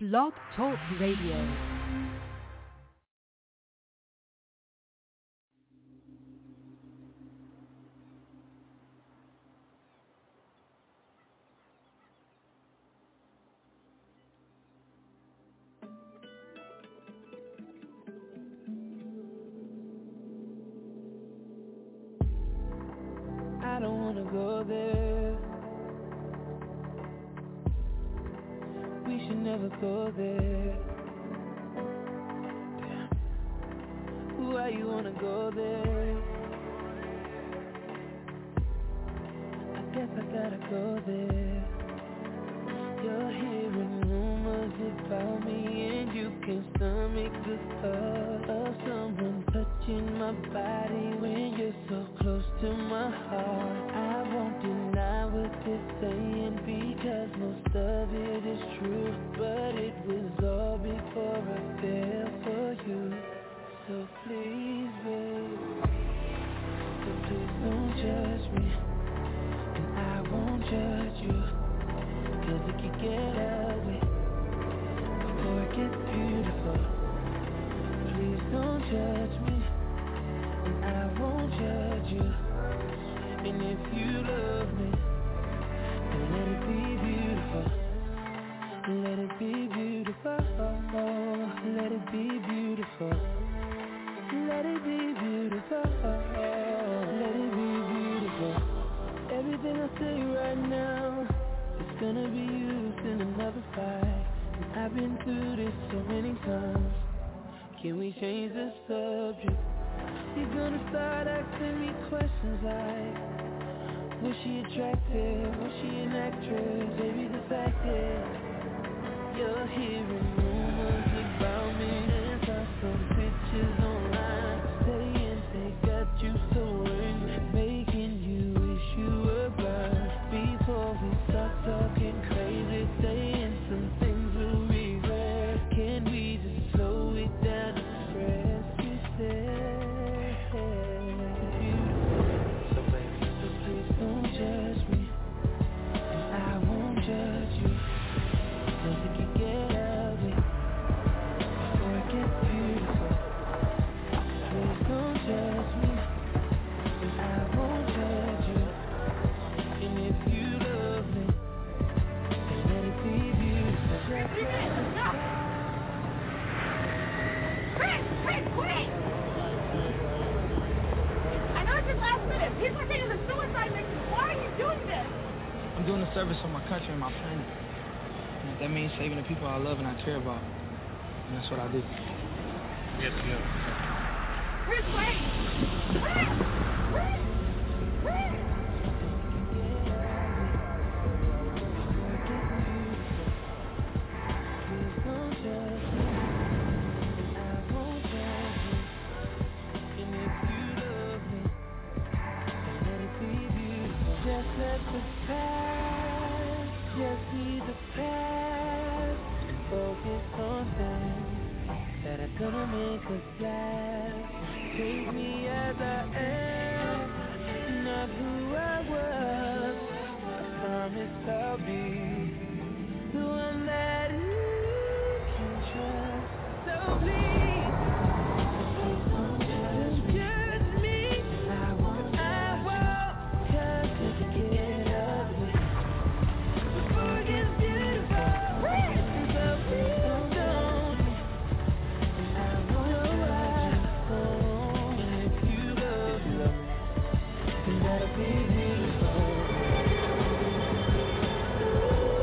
Blog Talk Radio. I don't wanna go there. We should never go there. Damn. Why you wanna go there? I guess I gotta go there. You're hearing rumors about me, and you can stomach the thought of someone touching my body when you're so close to my heart. I won't deny what they're saying because most of it is true, but it was all before I fell for you. So please, babe, so please don't judge me, and I won't judge you, 'cause it could get ugly before it gets beautiful. Please don't judge me, and I won't judge you. And if you love me, then let it be beautiful. Let it be beautiful. Let it be beautiful. Let it be beautiful. Let it be beautiful. Everything I say right now, it's gonna be used in another fight. And I've been through this so many times. Can we change the subject? You're gonna start asking me questions like, was she attractive? Was she an actress? Baby, the fact is, you're hearing rumors about me, and saw some pictures online saying they got you so worried, making you wish you were blind. Before we start talking crazy, saying some things we'll regret, can we just slow it down and express? You said beautiful, so please don't judge me, and I won't judge you, 'cause it can get ugly before it gets beautiful. Please don't judge me, and I won't judge you. And if you love me, then let it be beautiful. Chris, wait! I know it's just last minute. People are taking the suicide mission. Why are you doing this? I'm doing a service for my country and my planet. And if that means saving the people I love and I care about, and that's what I do. Yes, yes. Chris, wait! Chris! Just let the past, just see the past, and focus on things that are gonna make us laugh. Take me as I am, not who I was. I promise I'll be the one that you can trust. So please, don't judge me. I won't, 'cause it can get ugly before it gets beautiful. So please don't, and I won't judge you. And if you love me, then let it be beautiful.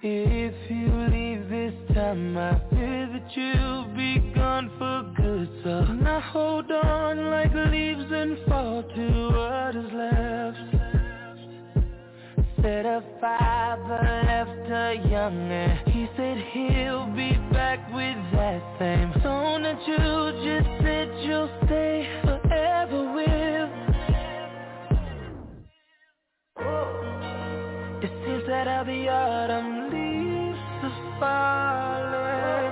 If you leave this time, I fear that you'll be gone for good. So now hold on like leaves and fall to what is left. Said a father left a young man. He said he'll be back with that same tone that you just said you'll stay forever with. It seems that all the autumn leaves are falling.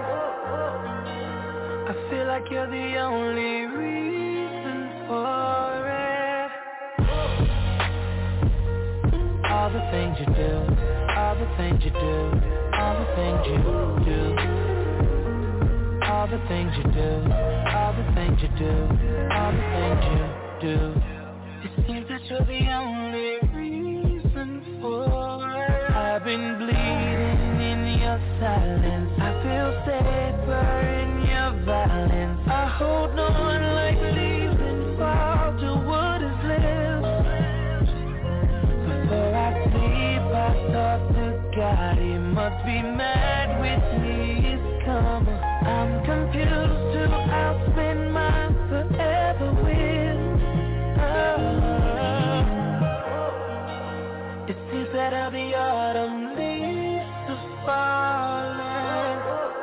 I feel like you're the only reason for it. All the things you do, all the things you do, all the things you do, all the things you do, all the things you do, all the things you do. It seems that you're the only reason for it. I've been bleeding in your silence. I feel safer in your violence. I hold on like leaves and fall to what is left. Before I sleep, I talk to God. He must be mad with me. It's karma. I'm confused who I'll spend my forever with. It seems that all the autumn leaves are falling.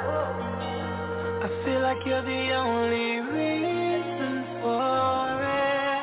I feel like you're the only reason for it.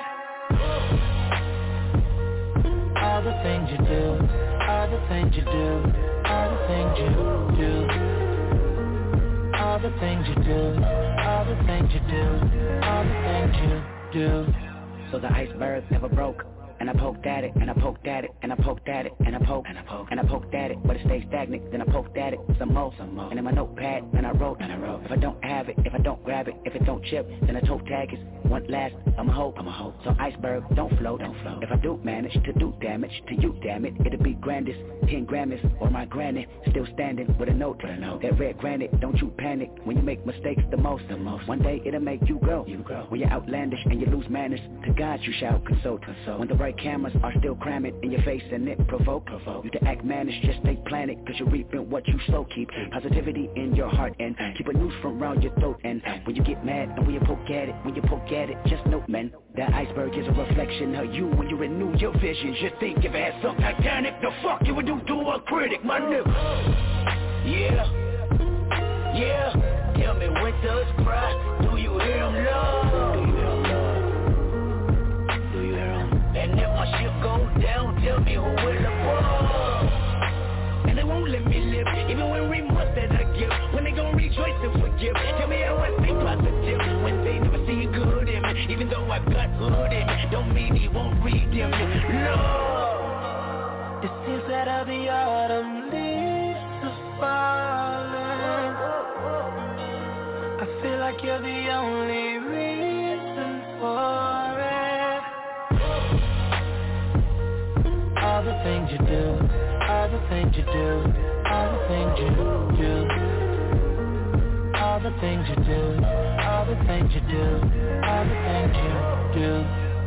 All the things you do, all the things you do, all the things you do, all the things you do, all the things you do, all the things you do. So the iceberg never broke. And I poked at it, and I poked at it, and I poked at it, and I poked, and I poked, and I poked at it, but it stayed stagnant. Then I poked at it some more. And in my notepad, and I wrote. If I don't have it, if I don't grab it, if it don't chip, then the toe tag is one last. I'm a hope. So iceberg don't float. If I do manage to do damage to you, damn it, it'll be grandest. 10 Grammys or my granny still standing with a note. That red granite, don't you panic when you make mistakes the most. One day it'll make you grow. When you're outlandish and you lose manners, to God you shall consult. When the right cameras are still cramming in your face and it provoke you to act mannish, just stay planted, cause you're reaping what you sow. Keep positivity in your heart and keep a noose from around your throat. And when you get mad and when you poke at it, just note, man, that iceberg is a reflection of you. When you renew your visions, just think if it had something Titanic, the fuck you would do to a critic, my nigga. Yeah, tell me when does cry, do you hear him love? And if my ship goes down, tell me who will above. And they won't let me live, even when remorse that I give. When they gon' rejoice and forgive, tell me how I stay positive. When they never see good in me, even though I got good in me, don't mean he won't redeem me. Lord, it seems that all the autumn leaves are falling. I feel like you're the only reason for it. All the things you do, all the things you do, all the things you do, all the things you do, all the things you do, all the things you do.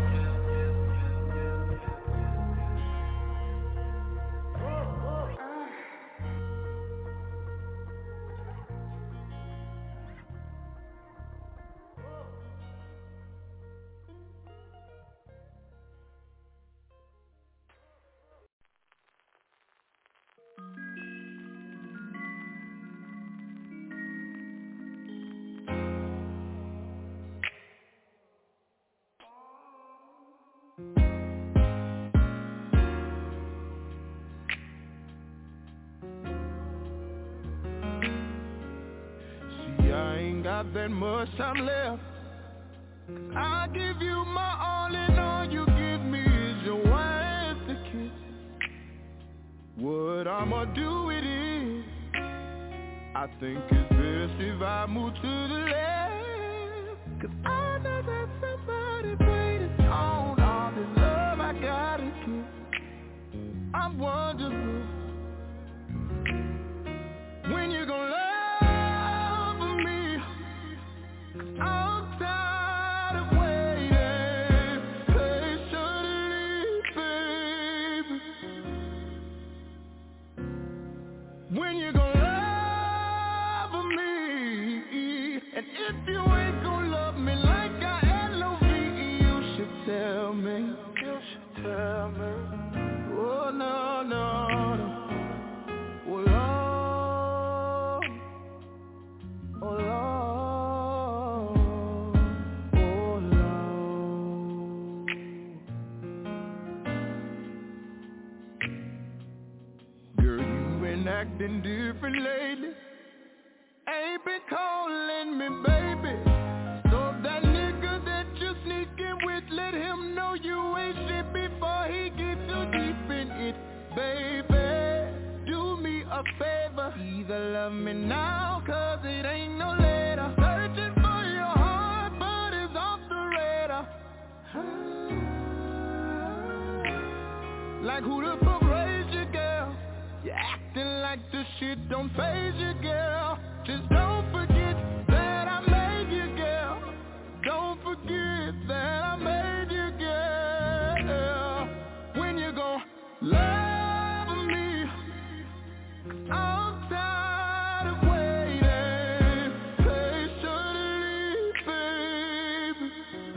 Got that much time left. I give you my all, and all you give me is your wife to kiss. What I'ma do with it? I think it's best if I move to the left. Cause I know that somebody waiting on all the love I gotta give. I'm wondering when you gon' love. I'm tired of waiting patiently, baby. acting different lately. Ain't been calling me baby. So that nigga that you sneaking with, let him know you ain't shit before he get too deep in it. Baby, do me a favor, either love me now, cause it ain't no later. Searching for your heart, but it's off the radar. Like who the fuck raised you, girl? You acting like this shit don't faze you, girl. Just don't forget that I made you, girl. Don't forget that I made you, girl. When you gon' love me, 'cause I'm tired of waiting patiently, baby.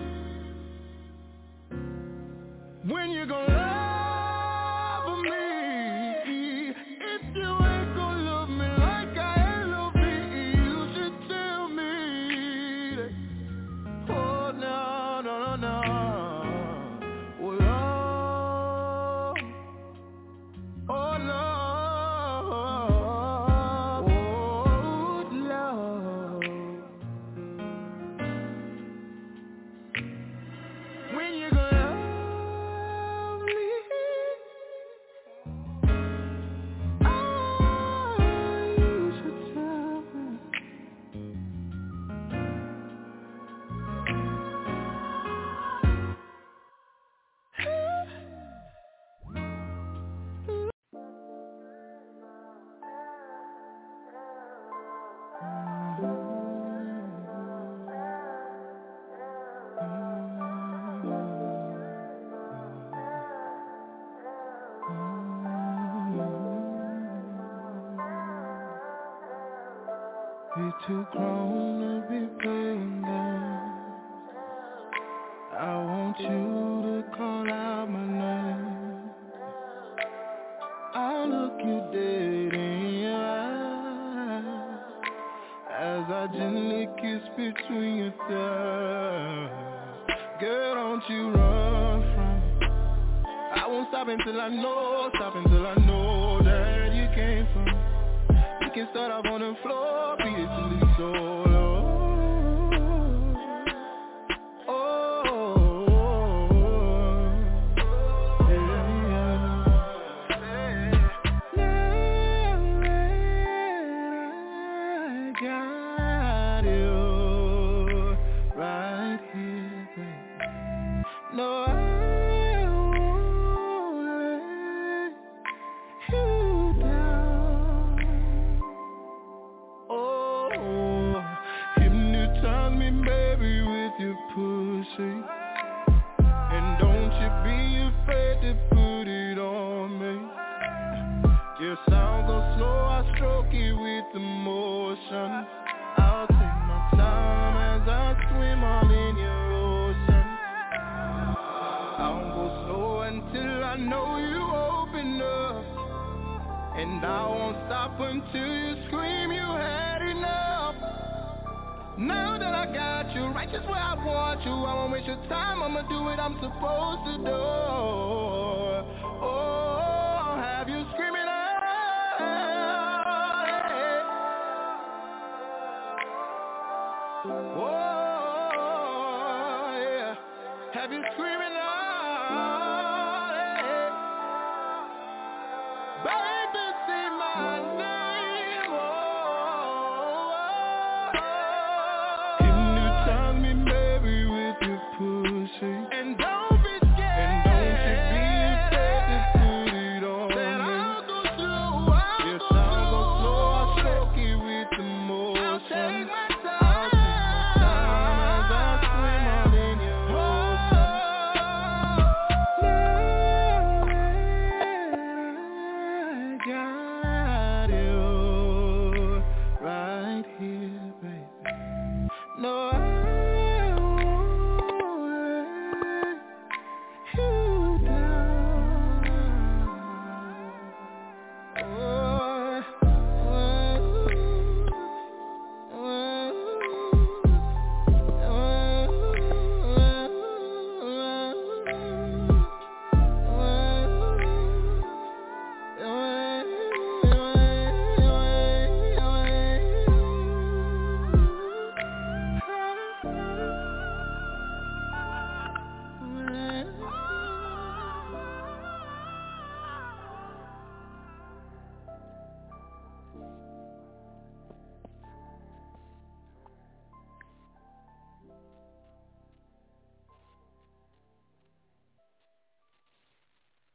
When you gon' love me, if you ain't gon' love me like I love me, you should tell me that. Oh no, no, no, no. Oh Lord. Oh Lord. Oh Lord. When you gonna love me? Oh, you should tell me. We too grown to be playing games. I want you to call out my name. I'll look you dead in your eyes as I gently kiss between your thighs. Girl, don't you run from me. I won't stop until I know that you came from me. We can start off on the floor, beat it till it's solo. And don't you be afraid to put it on me. Your sound goes slow, I stroke it with emotion. I'll take my time as I swim all in your ocean. I'll go slow until I know you open up, and I won't stop until you scream you had enough. Now that I got you right just where I want you, I won't waste your time, I'ma do what I'm supposed to do. Oh, have you screaming out? Oh, yeah. Have you screaming out? Baby, say my name. Oh. Hypnotize me, baby, with your pussy. And don't be scared. And don't you be afraid to put it on me. I'll go slow, yes, I'll go slow. I'll stroke it with emotion. I'll take my time as I swim all in your ocean.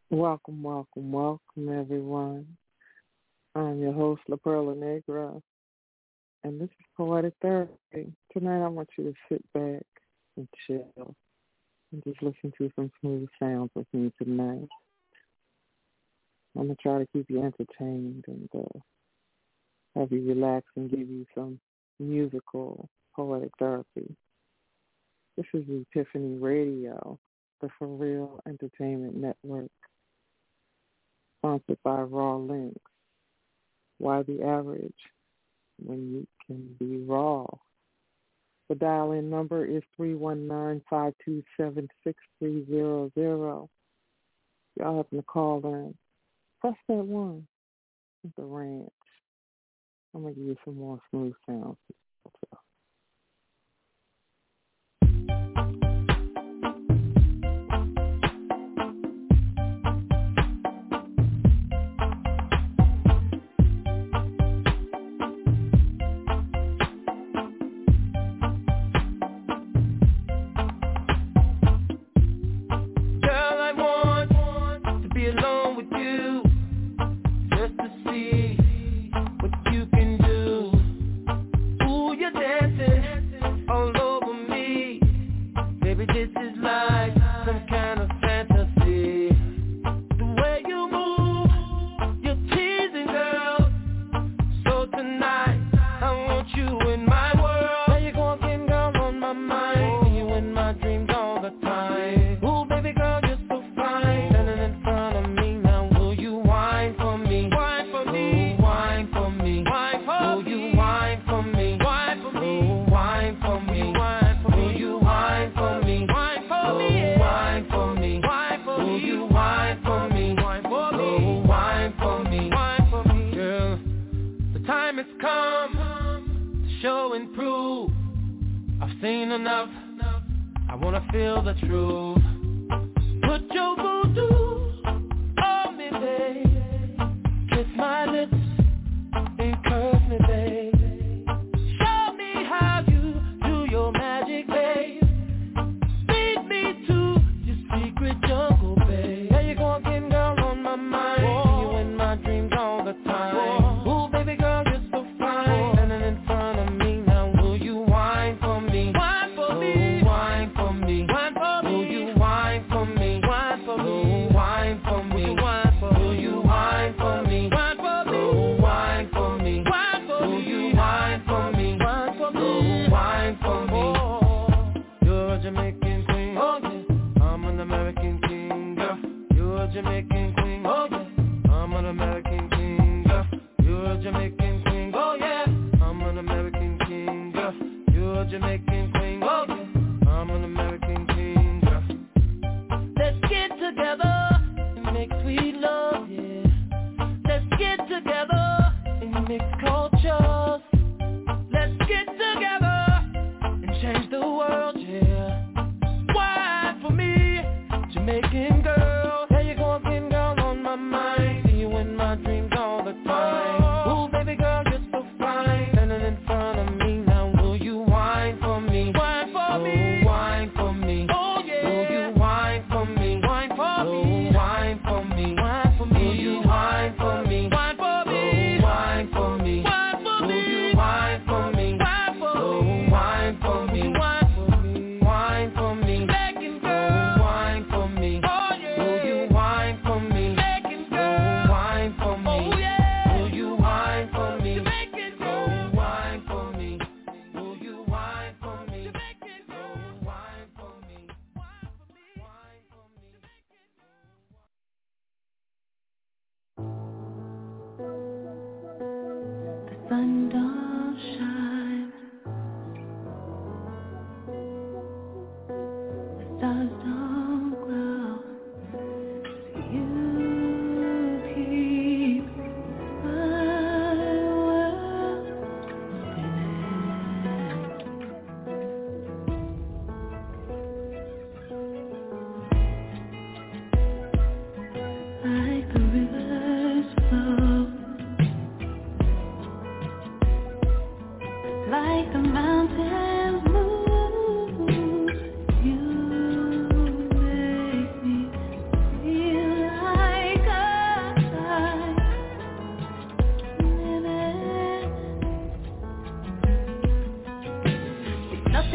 Welcome, welcome, welcome, everyone. I'm your host, La Perla Negra, and this is Poetic Therapy. Tonight I want you to sit back and chill and just listen to some smooth sounds with me tonight. I'm going to try to keep you entertained and have you relax and give you some musical poetic therapy. This is Epiphany Radio, the For Real Entertainment Network, sponsored by Raw Links. Why the average when you can be raw? The dial-in number is 319-527-6300. Y'all happen to call in, press that 1 at the ranch. I'm going to give you some more smooth sounds.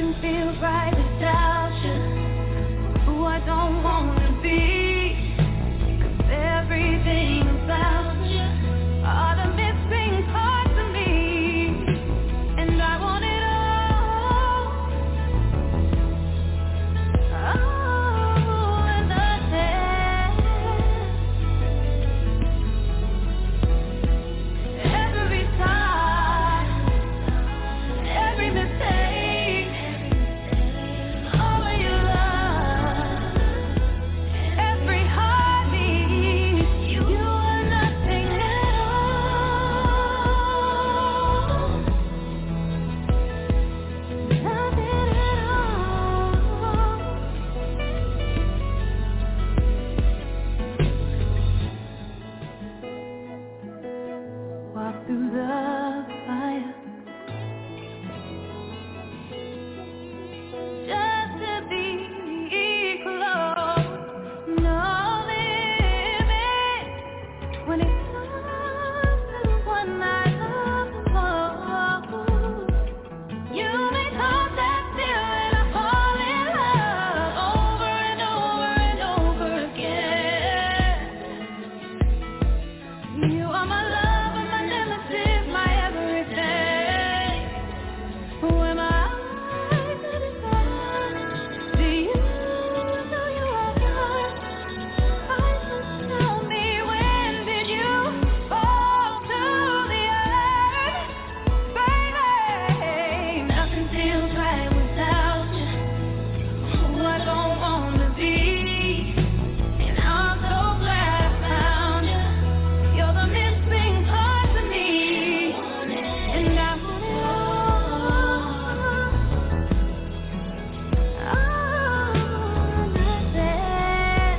Nothing feels right without you. Who I don't wanna be. 'Cause everything about you are the missing parts of me. And I want it all. Oh, and nothing. Every time, every mistake, all of your love, every heartbeat, you are nothing at all. Nothing at all. Walk through the fire just to be close. No limit when it comes to one I love the most. You may come that still and I fall in love over and over and over again. You are my love and my nemesis, my everything. When my eyes are desire, do you know you are yours? Eyes just tell me, when did you fall to the earth? Baby, nothing feels right without you. Who I don't wanna be. And I'm so glad I found you. You're the missing part of me. And I want it all. Oh, nothing.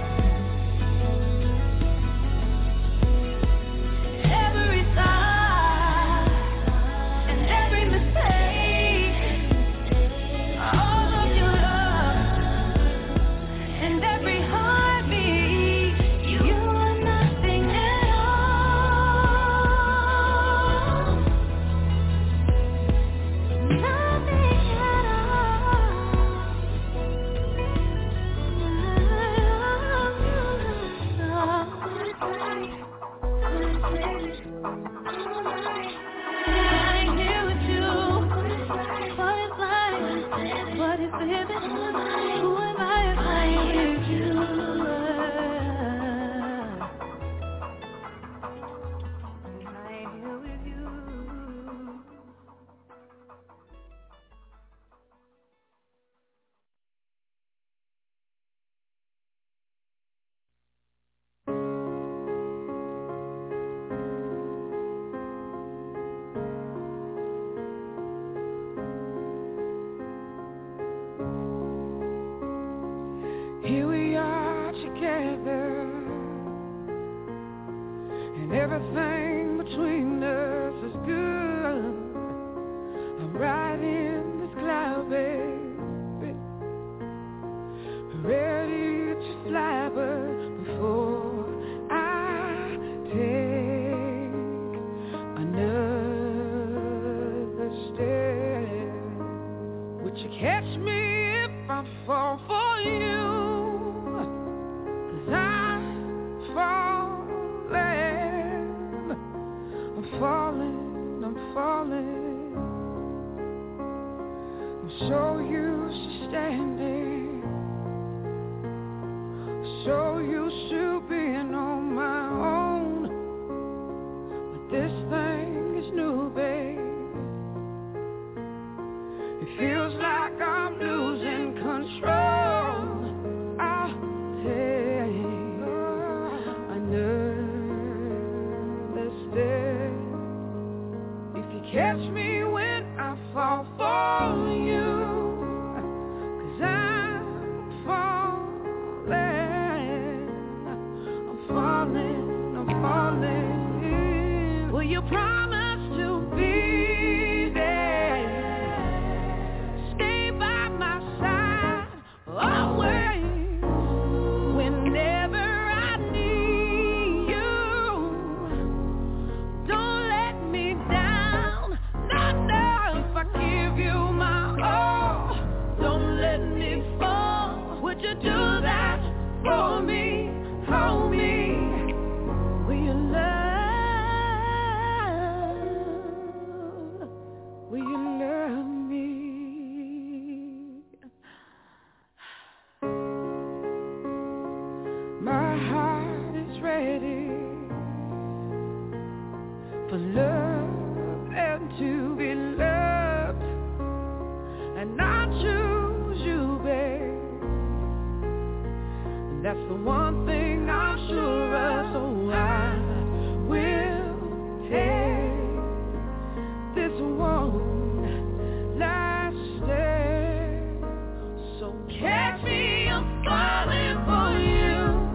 Every sigh and every mistake, all of your love and every heartbeat, you are nothing at all. Nothing at I'm here with you. What is life? What is living? Who am I if I am with you? I'm here with you. Here we are together, and everything between us is good. I'm riding this cloud, baby, ready to fly, but before I take another step, would you catch me if I fall for you? 'Cause I'm falling. I'm so used to standing, so used to being on my own, but this thing is new, babe. It feels like I'm losing control. I'll take another step. If you catch me when I fall for you, 'cause I'm falling. Will you promise to be there? Stay by my side always. Whenever I need you, don't let me down. Not if I give you my all. for love and to be loved, and I choose you, babe. That's the one thing I'm sure of, so I will take this one last step. So catch me, I'm falling for you.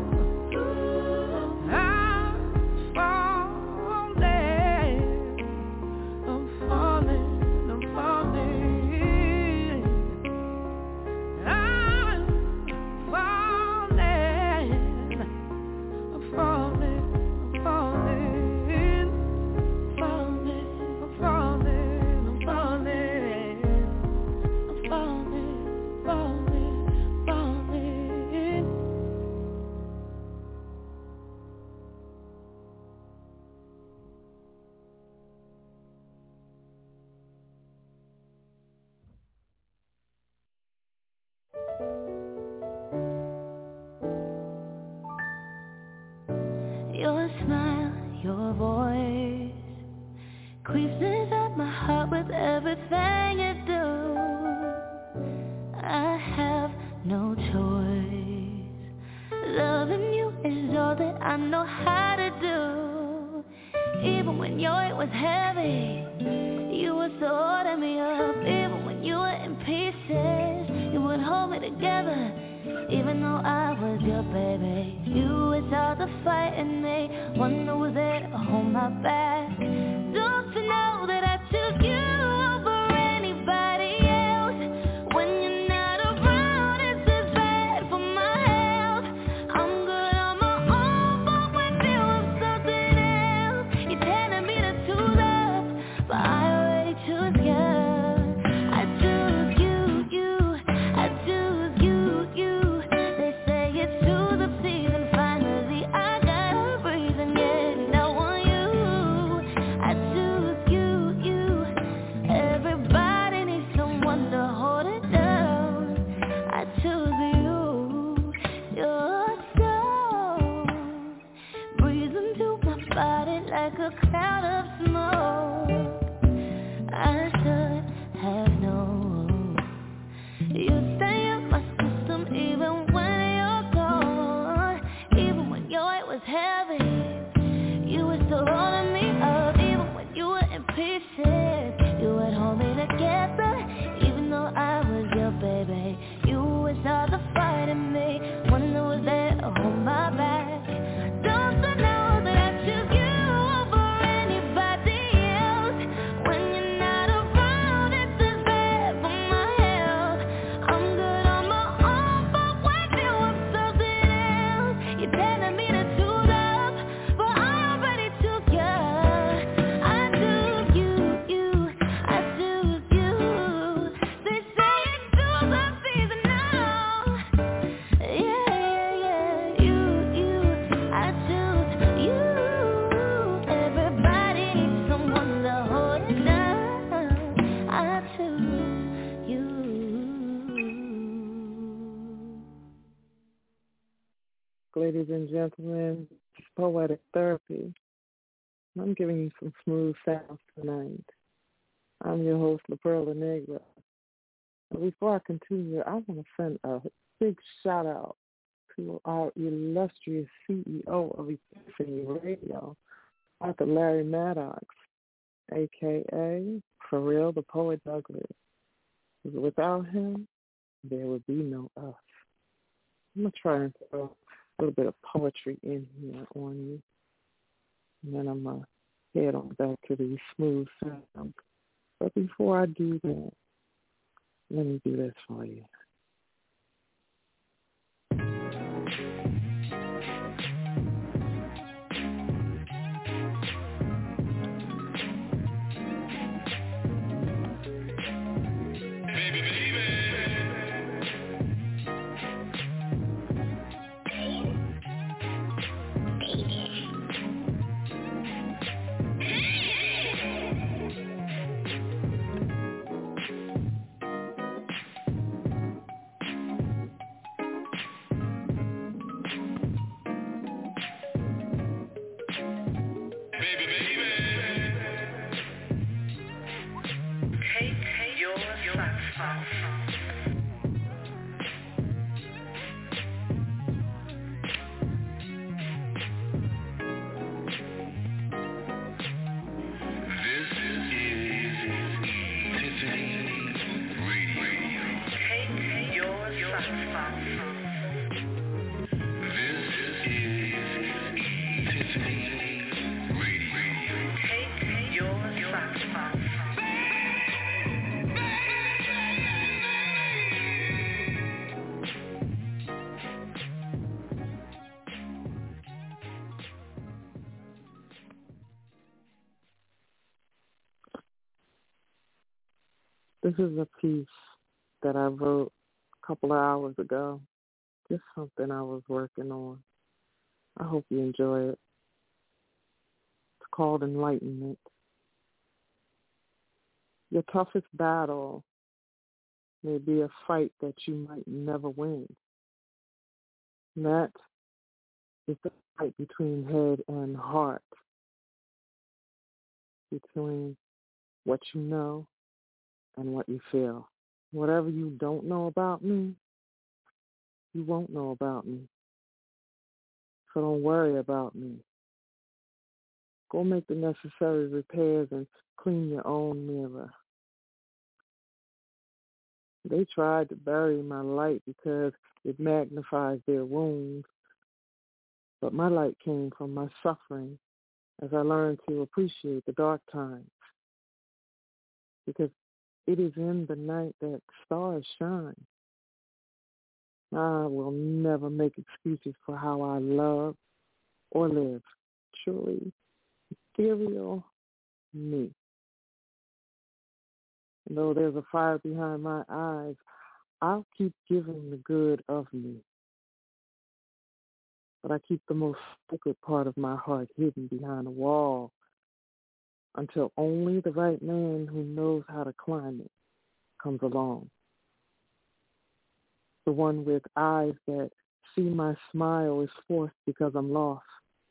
Your smile, your voice creeps inside my heart with everything you do. I have no choice. Loving you is all that I know how to do. Even when your weight was heavy, you would still holding me up. Even when you were in pieces, you would hold me together. Even though I was your baby, you was all the fight in me. One who was there to hold my back. Don't you know that I took you over anybody else? When you're not around, it's just bad for my health. I'm good on my own, but with you I'm something else. You're telling me to choose love, but I already choose you. I choose you, I choose you. Like a cloud of smoke, I should have known. You stay in my system even when you're gone. Even when your weight was heavy, you were still holding me up. Even when you were in pieces, you would hold me together. Even though I was your baby, you was all the fight in me. One that was there to hold my back. Don't you know that I choose you? Ladies and gentlemen, it's Poetic Therapy. I'm giving you some smooth sounds tonight. I'm your host, La Perla Negra. Before I continue, I want to send a big shout out to our illustrious CEO of Epiphany Radio, Dr. Larry Maddox, a.k.a. For Real, the Poet Douglas. Without him, there would be no us. I'm going to try and throw a little bit of poetry in here on you. And then I'm going to head on back to these smooth sounds. But before I do that, let me do this for you. Baby, baby. This is a piece that I wrote a couple of hours ago. Just something I was working on. I hope you enjoy it. It's called Enlightenment. Your toughest battle may be a fight that you might never win. And that is the fight between head and heart, between what you know and what you feel. Whatever you don't know about me, you won't know about me. So don't worry about me. Go make the necessary repairs and clean your own mirror. They tried to bury my light because it magnifies their wounds. But my light came from my suffering as I learned to appreciate the dark times. Because it is in the night that stars shine. I will never make excuses for how I love or live. Truly ethereal me. And though there's a fire behind my eyes, I'll keep giving the good of me. But I keep the most sacred part of my heart hidden behind a wall until only the right man who knows how to climb it comes along. The one with eyes that see my smile is forced because I'm lost.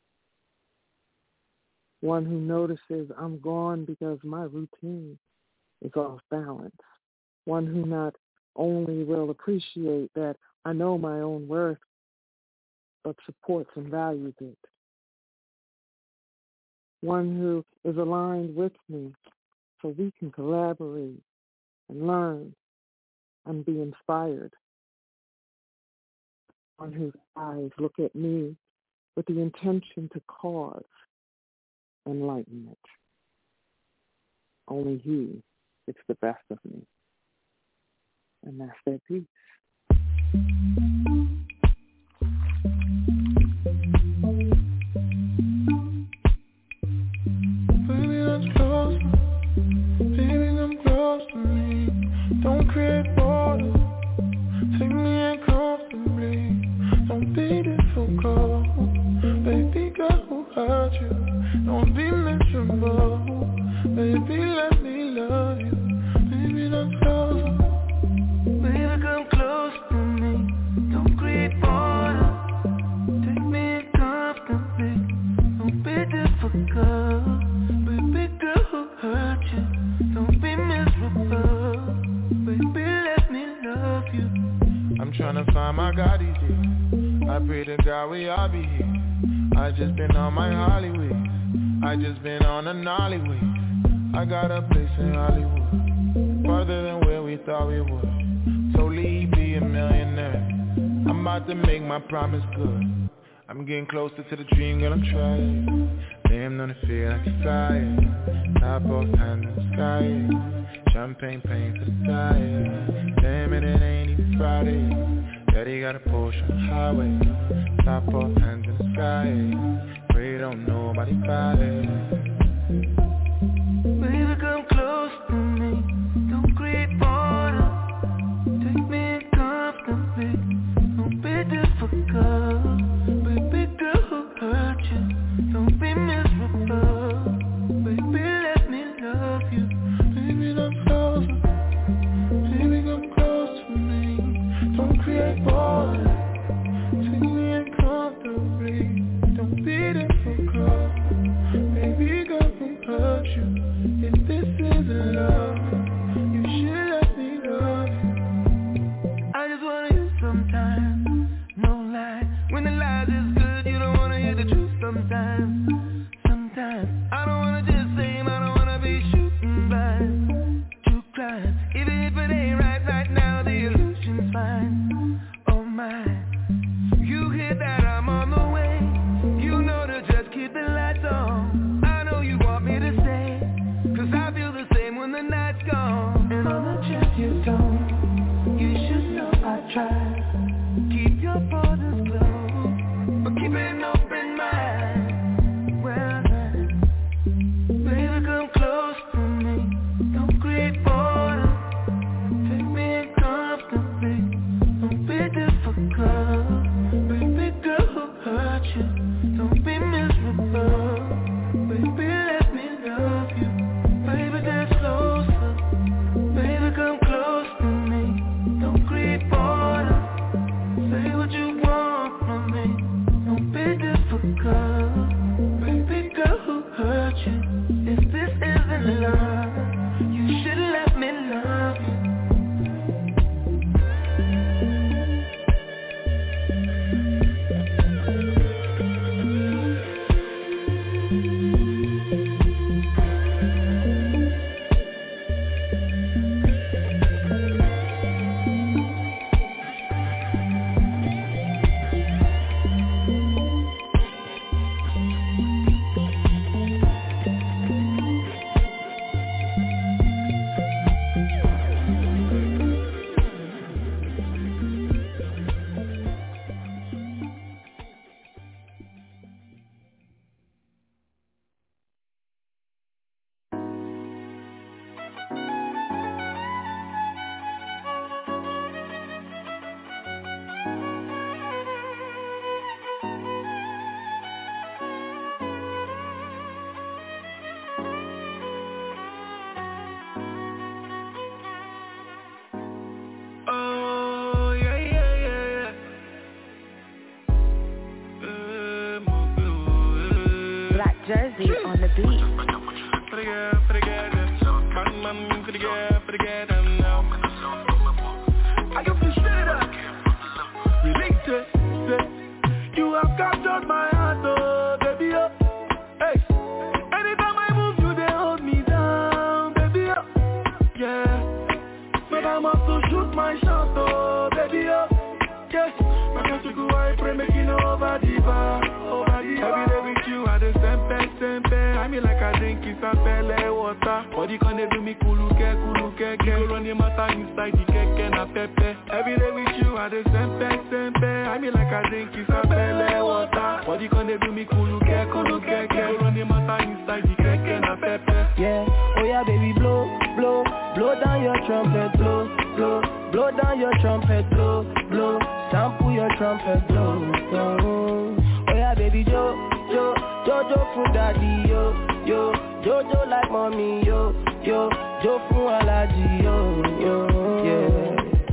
One who notices I'm gone because my routine is off balance. One who not only will appreciate that I know my own worth, but supports and values it. One who is aligned with me so we can collaborate and learn and be inspired. One whose eyes look at me with the intention to cause enlightenment. Only he gets the best of me. And that's that piece. Don't create borders, take me in comfortably. Don't be difficult, baby girl who hurt you. Don't be miserable, baby let me love you. Baby come closer, baby come close to me. Don't create borders, take me in comfortably. Don't be difficult, baby girl who hurt you. Don't be miserable. I'm tryna find my God easy. I pray to God we all be here. I just been on my Hollywood. I just been on a Nollywood. I got a place in Hollywood, farther than where we thought we would. Totally be a millionaire. I'm about to make my promise good. I'm getting closer to the dream, girl, I'm trying. Damn, none of fear like a fire. Top off, hand in the sky. Champagne paint for the tire. Damn it ain't even Friday. Daddy got a Porsche on the highway. Top off, hands in the sky. Pray don't nobody buy it. Baby come close to me. Don't create borders. Take me in comfortably. Don't be difficult. Baby girl who hurt you. Don't be miserable. Baby let me love you. Baby come closer. Baby come close to me. Don't create borders. Take me in comfortably. Don't be difficult. Baby girl who hurt you. If this isn't love, you should let me love you. I just wanna hear sometimes, no lie. When the lies is good, you don't wanna hear the truth sometimes. Sometimes I don't wanna just say, I don't wanna be shooting blind. True crime, even if it ain't right now, the illusion's fine. Oh my, you hear that I'm on the way. You know to just keep the lights on. I know you want me to stay, 'cause I feel the same when the night the beat. For the girl, man, for the girl, them now. I can feel straight up. Release it, say, you have captured my heart, oh, baby, oh. Hey, anytime I move, you they hold me down, baby, oh. Yeah, but I must to shoot my shot, oh, baby, oh. Yes, my country go, I pray, making over the bar. Every day with you, I the sempe. I mean like I drink is a pele water. Body can they do me kuluke. You run your matter inside the keke na pepe. Every day with you, I the sempe. I mean like I drink is a pele water. Body can they do me kuluke. You run your matter inside the keke na pepe. Yeah, oh yeah baby, blow down your trumpet, blow down your trumpet, blow, sample your trumpet, blow. Oh yeah baby, Jojo for daddy, yo, Jojo like mommy, yo, Jo for allergy, yo, yeah.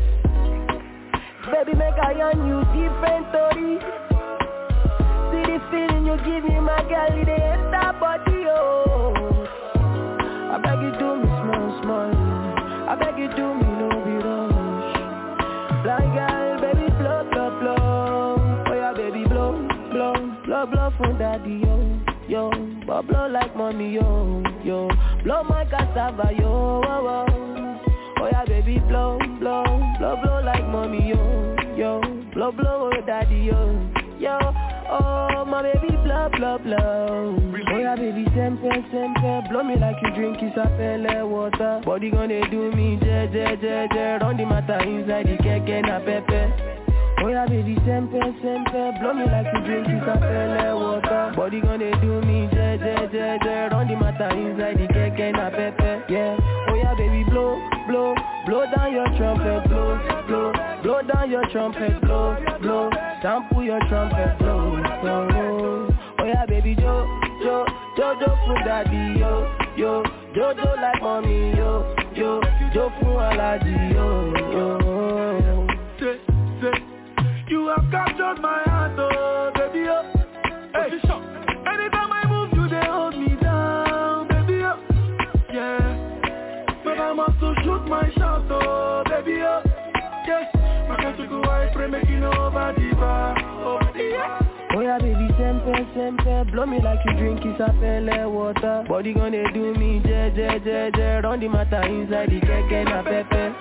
Baby, make I on you different story. See the feeling you give me, my girl, it ain't that body, yo. I beg you do me small. I beg you do me no be rush. Blind girl, baby, blow. Oh yeah, baby, blow for daddy, yo. But blow like mommy, yo. Blow my cassava, yo. Oh yeah, baby, blow like mommy, yo. Blow, oh daddy, yo. Oh my baby, blow. Oh yeah, baby, sempe. Blow me like you drink isapele water. Body gonna do me, je. Run the matter inside the keke na pepe. Oh yeah, baby, sempe. Blow me like you drink isapele water. Body gonna do me, je. Run the matter inside the keke na pepe. Yeah. Oh yeah, baby, blow down your trumpet, blow down your trumpet, blow, sample your trumpet, blow. Oh yeah, baby, Jojo for daddy, yo, Jojo like mommy, yo, Jo for allergy, yo. Say, you have captured my heart, oh, baby, oh. Hey, anytime I move, you they hold me down, baby, oh. Yeah. But I must to shoot my shot, oh, baby, oh. Yes, my country go, I pray, making over the bar. Oh yeah, baby, sempe. Blow me like you drink isapele water. Body gonna do me, je. Run the matter inside the keke na pepe.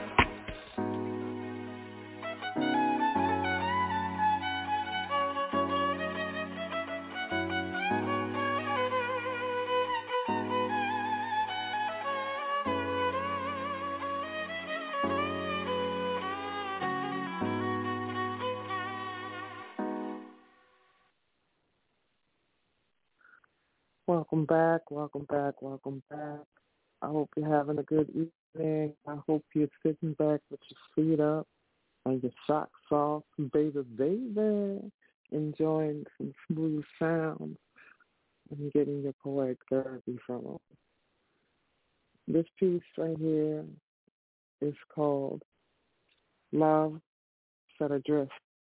Welcome back. I hope you're having a good evening. I hope you're sitting back with your feet up and your socks off, baby, enjoying some smooth sounds and getting your poetic therapy from them. This piece right here is called Love Set Adrift.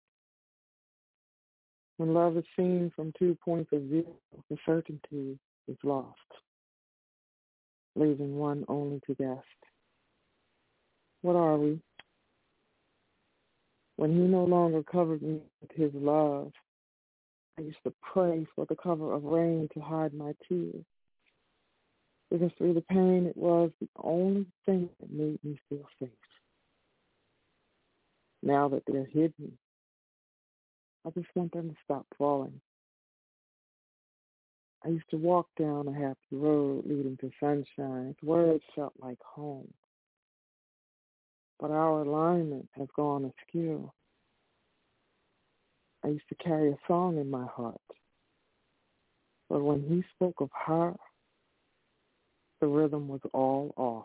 When love is seen from 2 points of view, the certainty is lost, leaving one only to guess. What are we? When he no longer covered me with his love, I used to pray for the cover of rain to hide my tears, because through the pain it was the only thing that made me feel safe. Now that they're hidden, I just want them to stop falling. I used to walk down a happy road leading to sunshine. Words felt like home. But our alignment has gone askew. I used to carry a song in my heart. But when he spoke of her, the rhythm was all off.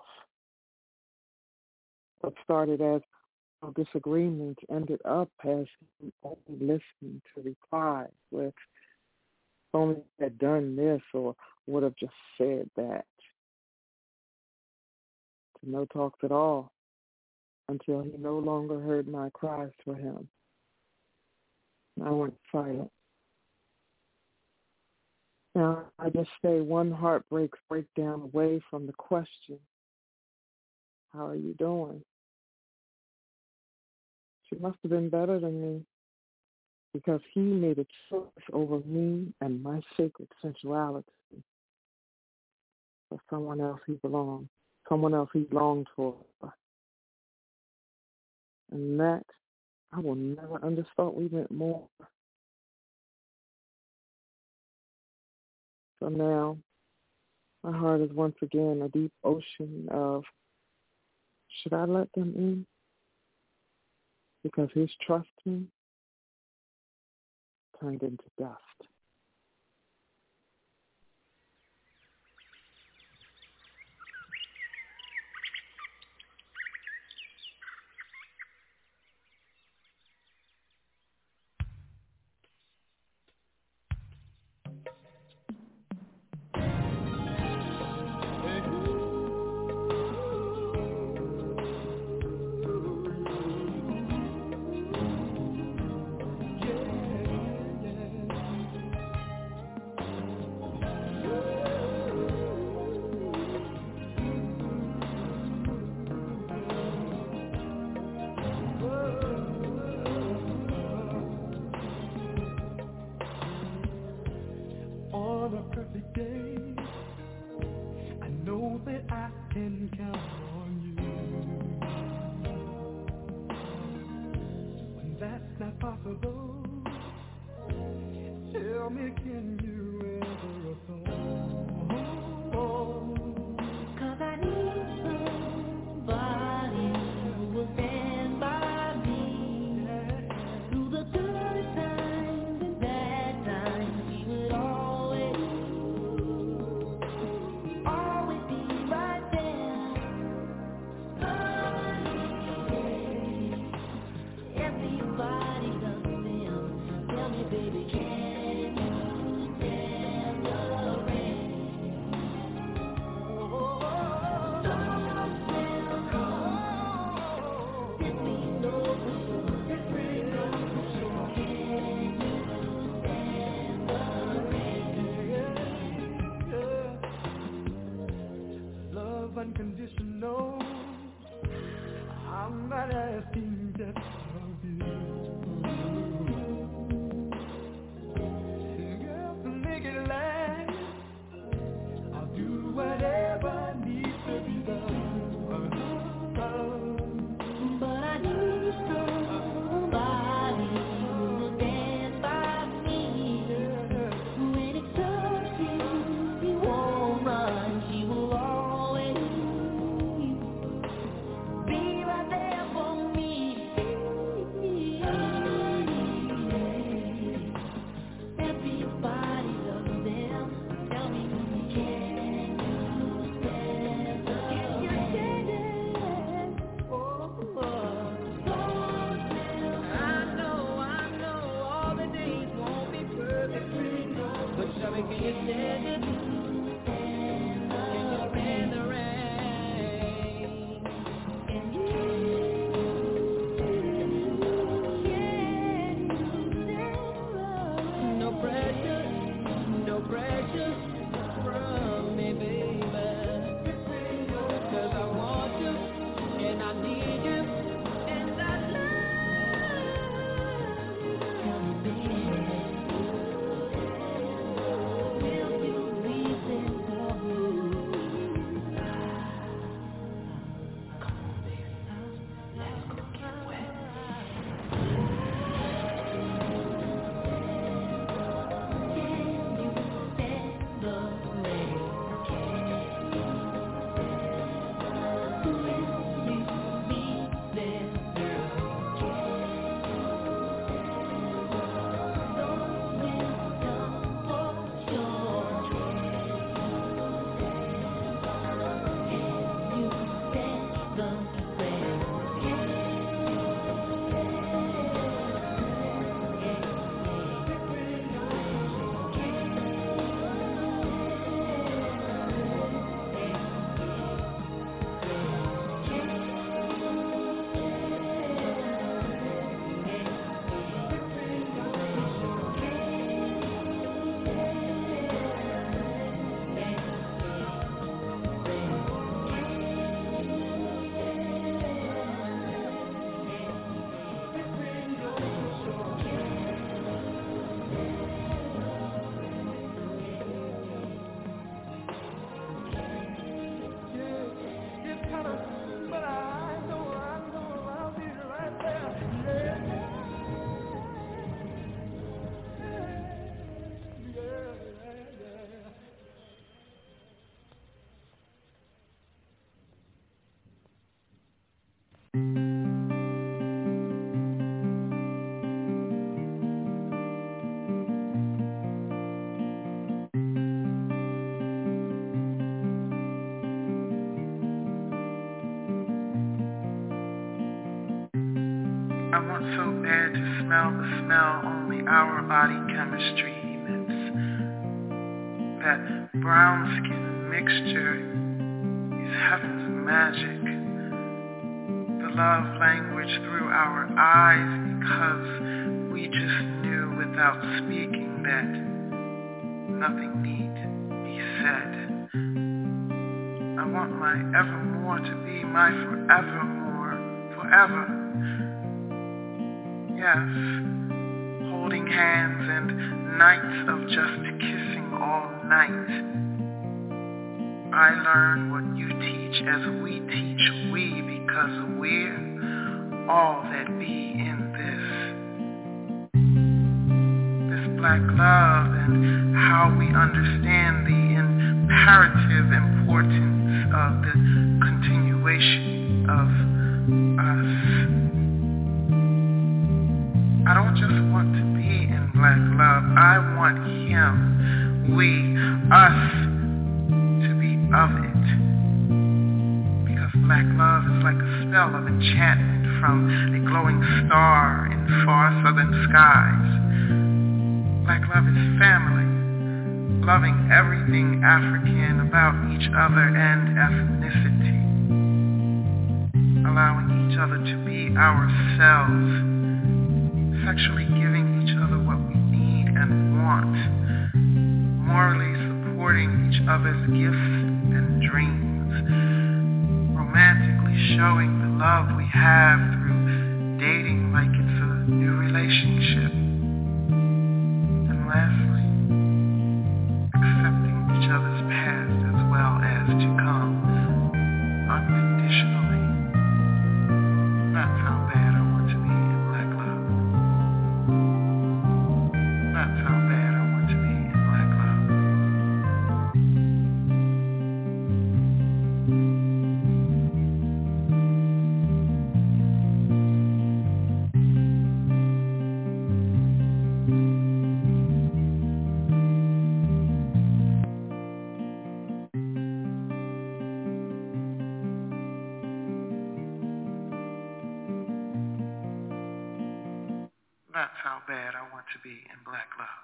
What started as disagreements ended up as he only listened to replies with, only had done this or would have just said that. To no talks at all until he no longer heard my cries for him. I went silent. Now, I just stay one heartbreak breakdown away from the question, how are you doing? She must have been better than me because he made a choice over me and my sacred sensuality for someone else he belonged, someone else he longed for. And that I will never understand. We meant more. So now, my heart is once again a deep ocean of, should I let them in? Because his trust me turned into dust. Unconditional, I'm not asking just of you. Girl, to make it last, I'll do whatever needs to be done. But I need somebody who will stand by me. When it's tough, she won't run, she will always be right there for me. I want so bad to smell the smell only our body chemistry emits. That brown skin mixture is heaven's magic. The love language through our eyes because we just knew without speaking that nothing need be said. I want my evermore to be my forevermore, forever. Yes, holding hands and nights of just kissing all night. I learn what you teach as we teach we because we're all that be in this black love and how we understand the imperative importance of the continuation of us. I don't just want to be in black love. I want him, we, us to be of it. Because black love is like a spell of enchantment from a glowing star in far southern skies. Black love is family, loving everything African about each other and ethnicity. Allowing each other to be ourselves. Sexually giving each other what we need and want, morally supporting each other's gifts and dreams, romantically showing the love we have through dating like it's a new relationship, and lastly, accepting each other's past as well as to come unconditionally. That's how bad I want to be in black love. That's how bad I want to be in black love. That's how bad I want to be in black love.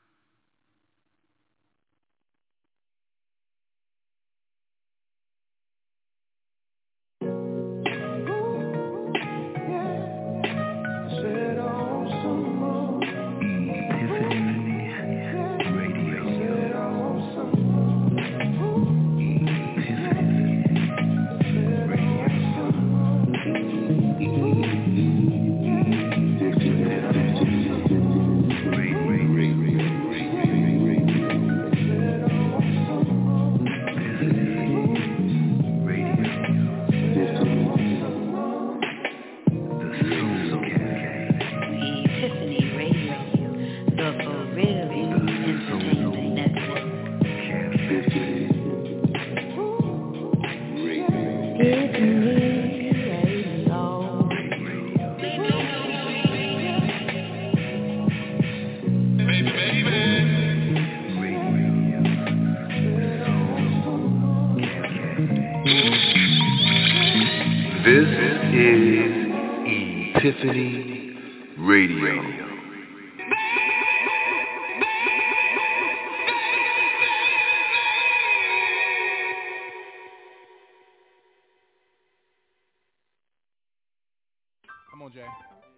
This is Epiphany Radio. Come on, Jay.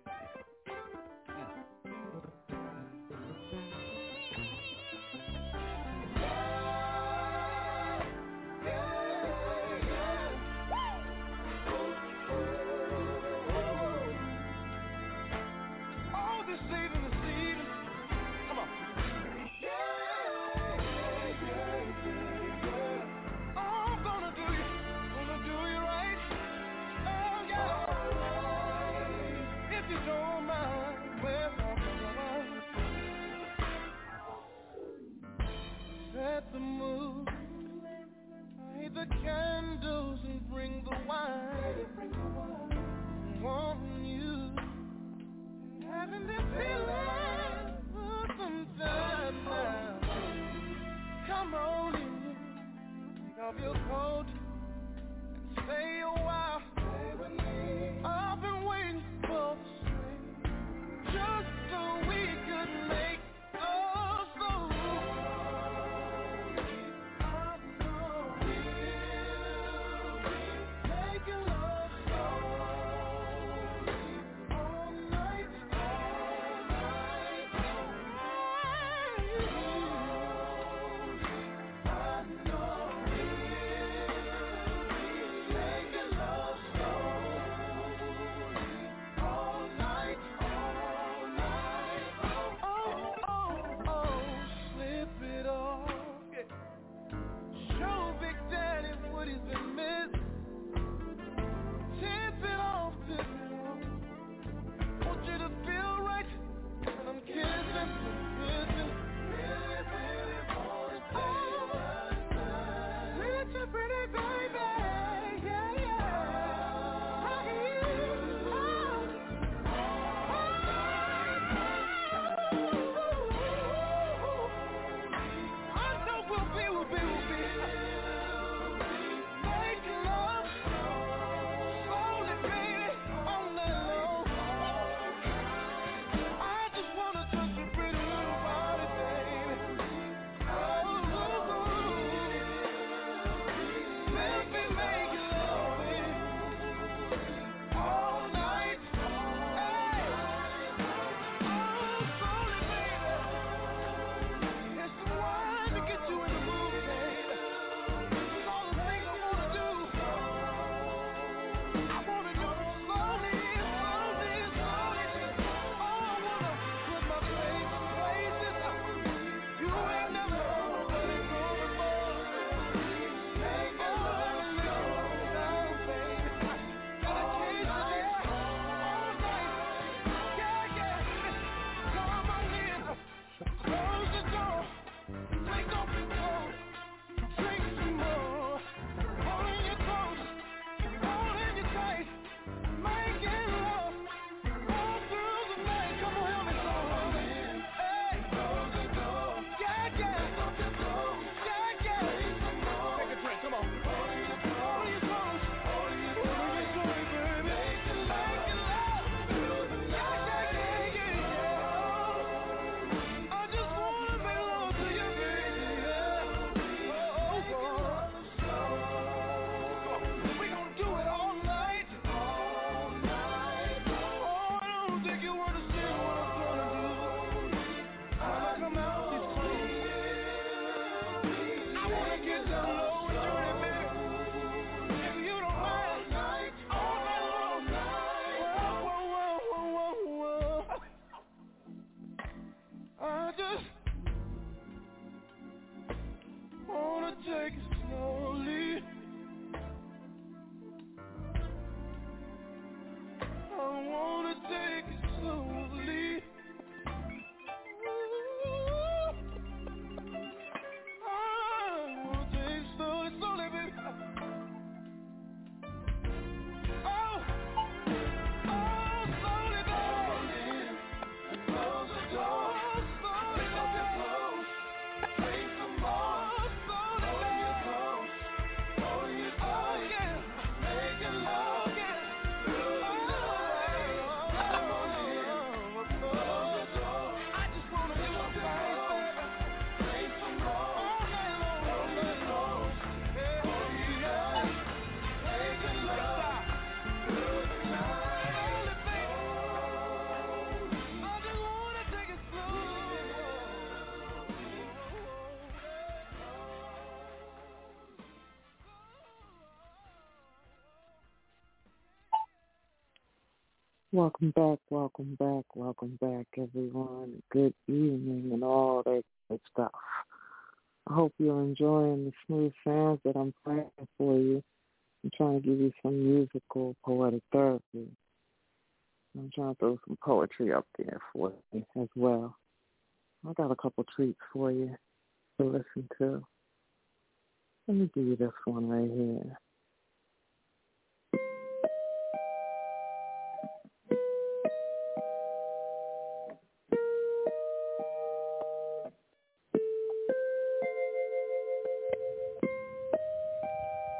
Set the mood, light the candles and bring the wine. want you. Having this feeling for some time now. Come on in, take off your coat and stay a while. Stay with me. I've been waiting for the spring, just so we could make us so. I know we'll be making love slowly all night, all night. I know we'll be making love slowly all night, all night. Oh, oh, oh, slip it off. Show Big Daddy what he's been missing. Tip it off, tip it off. Want you to feel right when I'm kissing, really, really wanna take my time. Such a pretty baby, yeah, yeah. I hear you, I know we'll be making love slowly, baby, all night long. I just wanna touch your pretty little body, baby. Oh, make love, baby, all night. Hey, oh, slowly, baby. Here's some wine to get you in the mood, baby. It's all the things I wanna do. I wanna do it slowly, slowly, slowly. Oh, I wanna put my face in places you ain't never heard nobody go before. Make it love down, baby. Got a case of that all night. Yeah, yeah. Come on in. Close the door. Take off your coat. Drink some more. Holding you close. Holding you tight. Making love all through the night. Come on, help me so. Hey, close the door. Yeah, yeah. Take off your coat. Yeah, yeah. Take a drink. Come on. Holding you close. Holding you tight, baby. Making love through the night. Yeah, yeah, yeah. I just wanna make love to you, baby. Yeah. Oh, oh. We gon' do it all night. All night. Oh, I don't think you understand what I'm gonna do. When I come out these clothes, I wanna get down low and dirty, baby. If you don't mind, all night long. Whoa, whoa, whoa, whoa, whoa. I just wanna take it slowly. I wanna take it slowly. I wanna take it slowly, slowly, baby. Oh, oh, slowly, baby. Close the door. Slowly, take off your clothes. Take some more. Slowly, hold you close. Hold you tight. Oh, yeah. Making love, yeah. Through the night. Come on in. Close the door. I just wanna do a thing, baby. Take some more. All night long. Hold you close. Hold you tight. Making love through the night. Slowly, baby. I just wanna take it slow. Welcome back, everyone. Good evening and all that good stuff. I hope you're enjoying the smooth sounds that I'm playing for you. I'm trying to give you some musical poetic therapy. I'm trying to throw some poetry up there for you as well. I got a couple treats for you to listen to. Let me give you this one right here.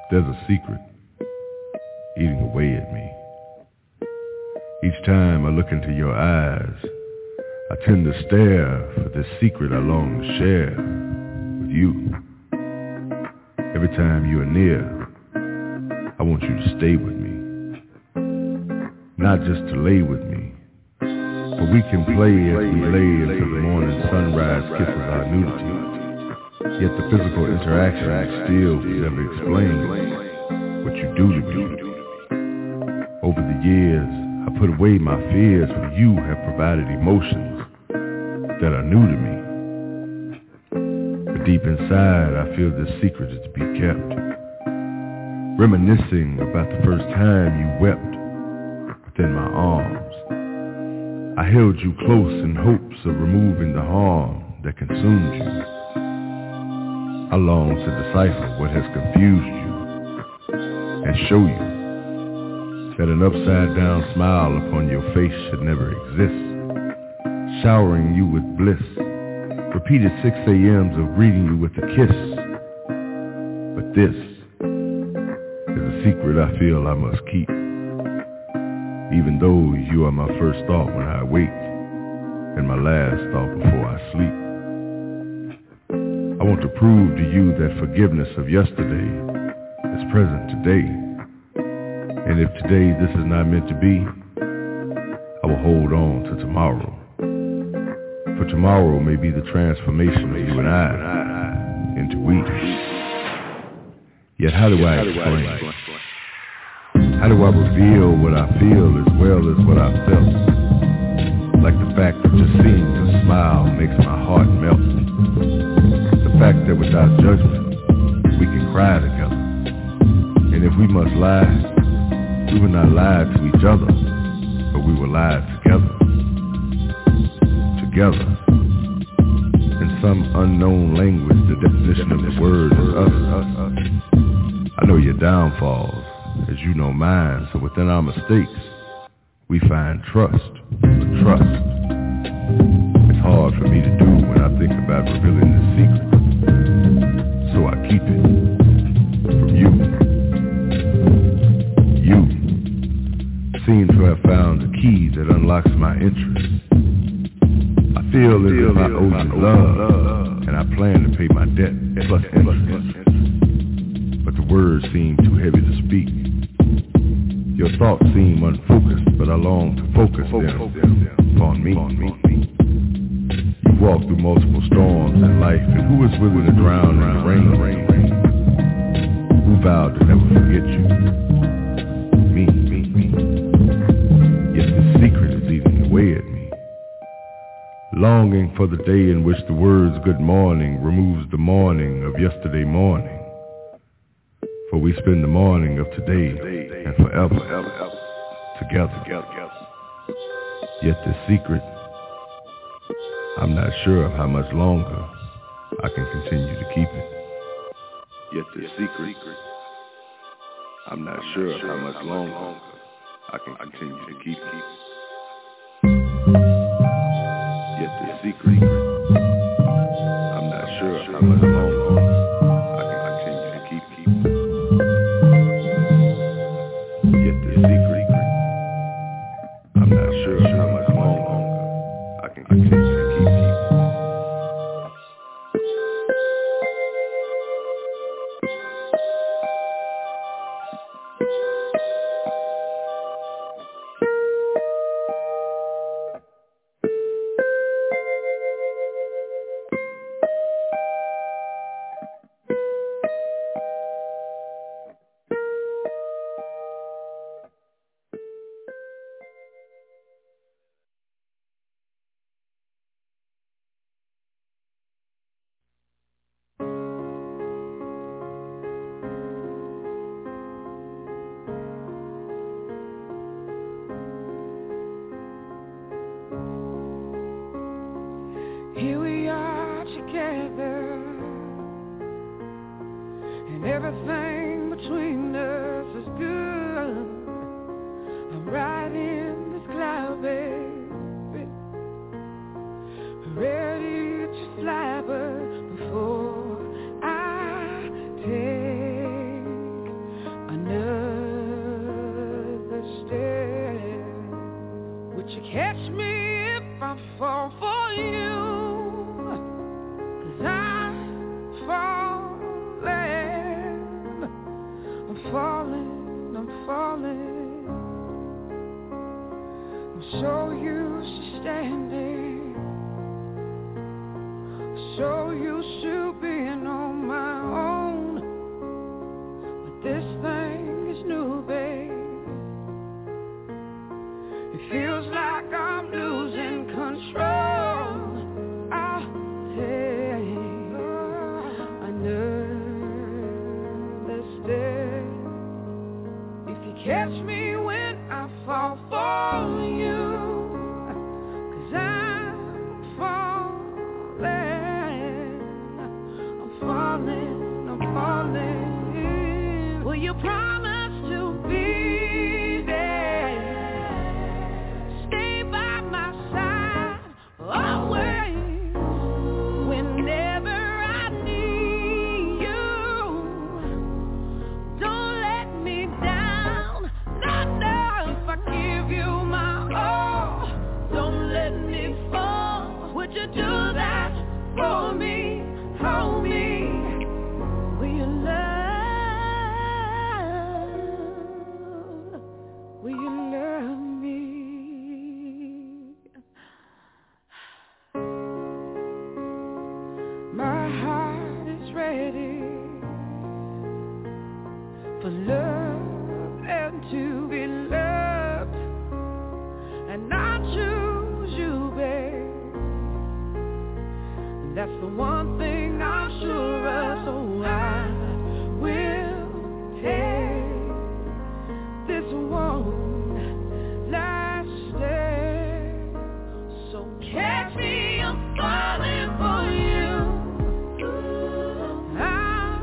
There's a secret eating away at me. Each time I look into your eyes, I tend to stare for this secret I long to share with you. Every time you are near, I want you to stay with me. Not just to lay with me, but we can play as we lay until the morning sunrise kisses our nudity. Yet the physical interaction still will never explain what you do to me. Over the years, I put away my fears, for you have provided emotions that are new to me. But deep inside, I feel this secret is to be kept. Reminiscing about the first time you wept within my arms. I held you close in hopes of removing the harm that consumed you. I long to decipher what has confused you and show you that an upside-down smile upon your face should never exist, showering you with bliss, repeated 6 a.m.s of greeting you with a kiss. But this is a secret I feel I must keep, even though you are my first thought when I wake and my last thought before I sleep. I want to prove to you that forgiveness of yesterday is present today. And if today this is not meant to be, I will hold on to tomorrow. For tomorrow may be the transformation of you and I into we. Yet how do I explain? How do I reveal what I feel as well as what I felt? Like the fact that just seeing your smile makes my heart melt. The fact that without judgment, we can cry together. And if we must lie, we will not lie to each other, but we will lie together. Together. In some unknown language, the definition of the word is us. I know your downfalls, as you know mine, so within our mistakes, we find trust. But trust, it's hard for me to do when I think about revealing this secret. So I keep it from you. You seem to have found the key that unlocks my interest. I feel as if I owe you love, and I plan to pay my debt plus interest. But the words seem too heavy to speak. Your thoughts seem unfocused, but I long to focus them upon me. You walk through multiple storms in life, and who is willing to drown in the rain? Who vowed to never forget you? Me. Yet this secret is eating away at me. Longing for the day in which the words good morning removes the morning of yesterday morning. For we spend the morning of today and forever together. Yet this secret, I'm not sure of how much longer I can continue to keep it. Yet this secret, I'm not sure of how much longer I can continue to keep it. Yet this secret, I'm not sure of how much longer I can continue to keep it. Yet this secret, I'm not sure of how much longer I can continue to keep it. Here we are together, and everything between us is good. I'm riding this cloud, baby, ready to fly, but before I take falling, I'm falling. I'm so used to standing, so used to being on my own. But this thing is new, babe. It feels like I'm losing control. I'll take another step. If you catch me when I fall for you, 'cause I'm falling, I'm falling, I'm falling. Will you promise to be for me, hold me. Will you love me? My heart is ready for love and to be loved, and I choose you, babe. That's the one thing I'm sure of, so I will take this one last step. So catch me, I'm falling for you. I'm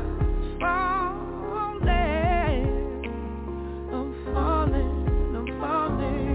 falling, I'm falling, I'm falling.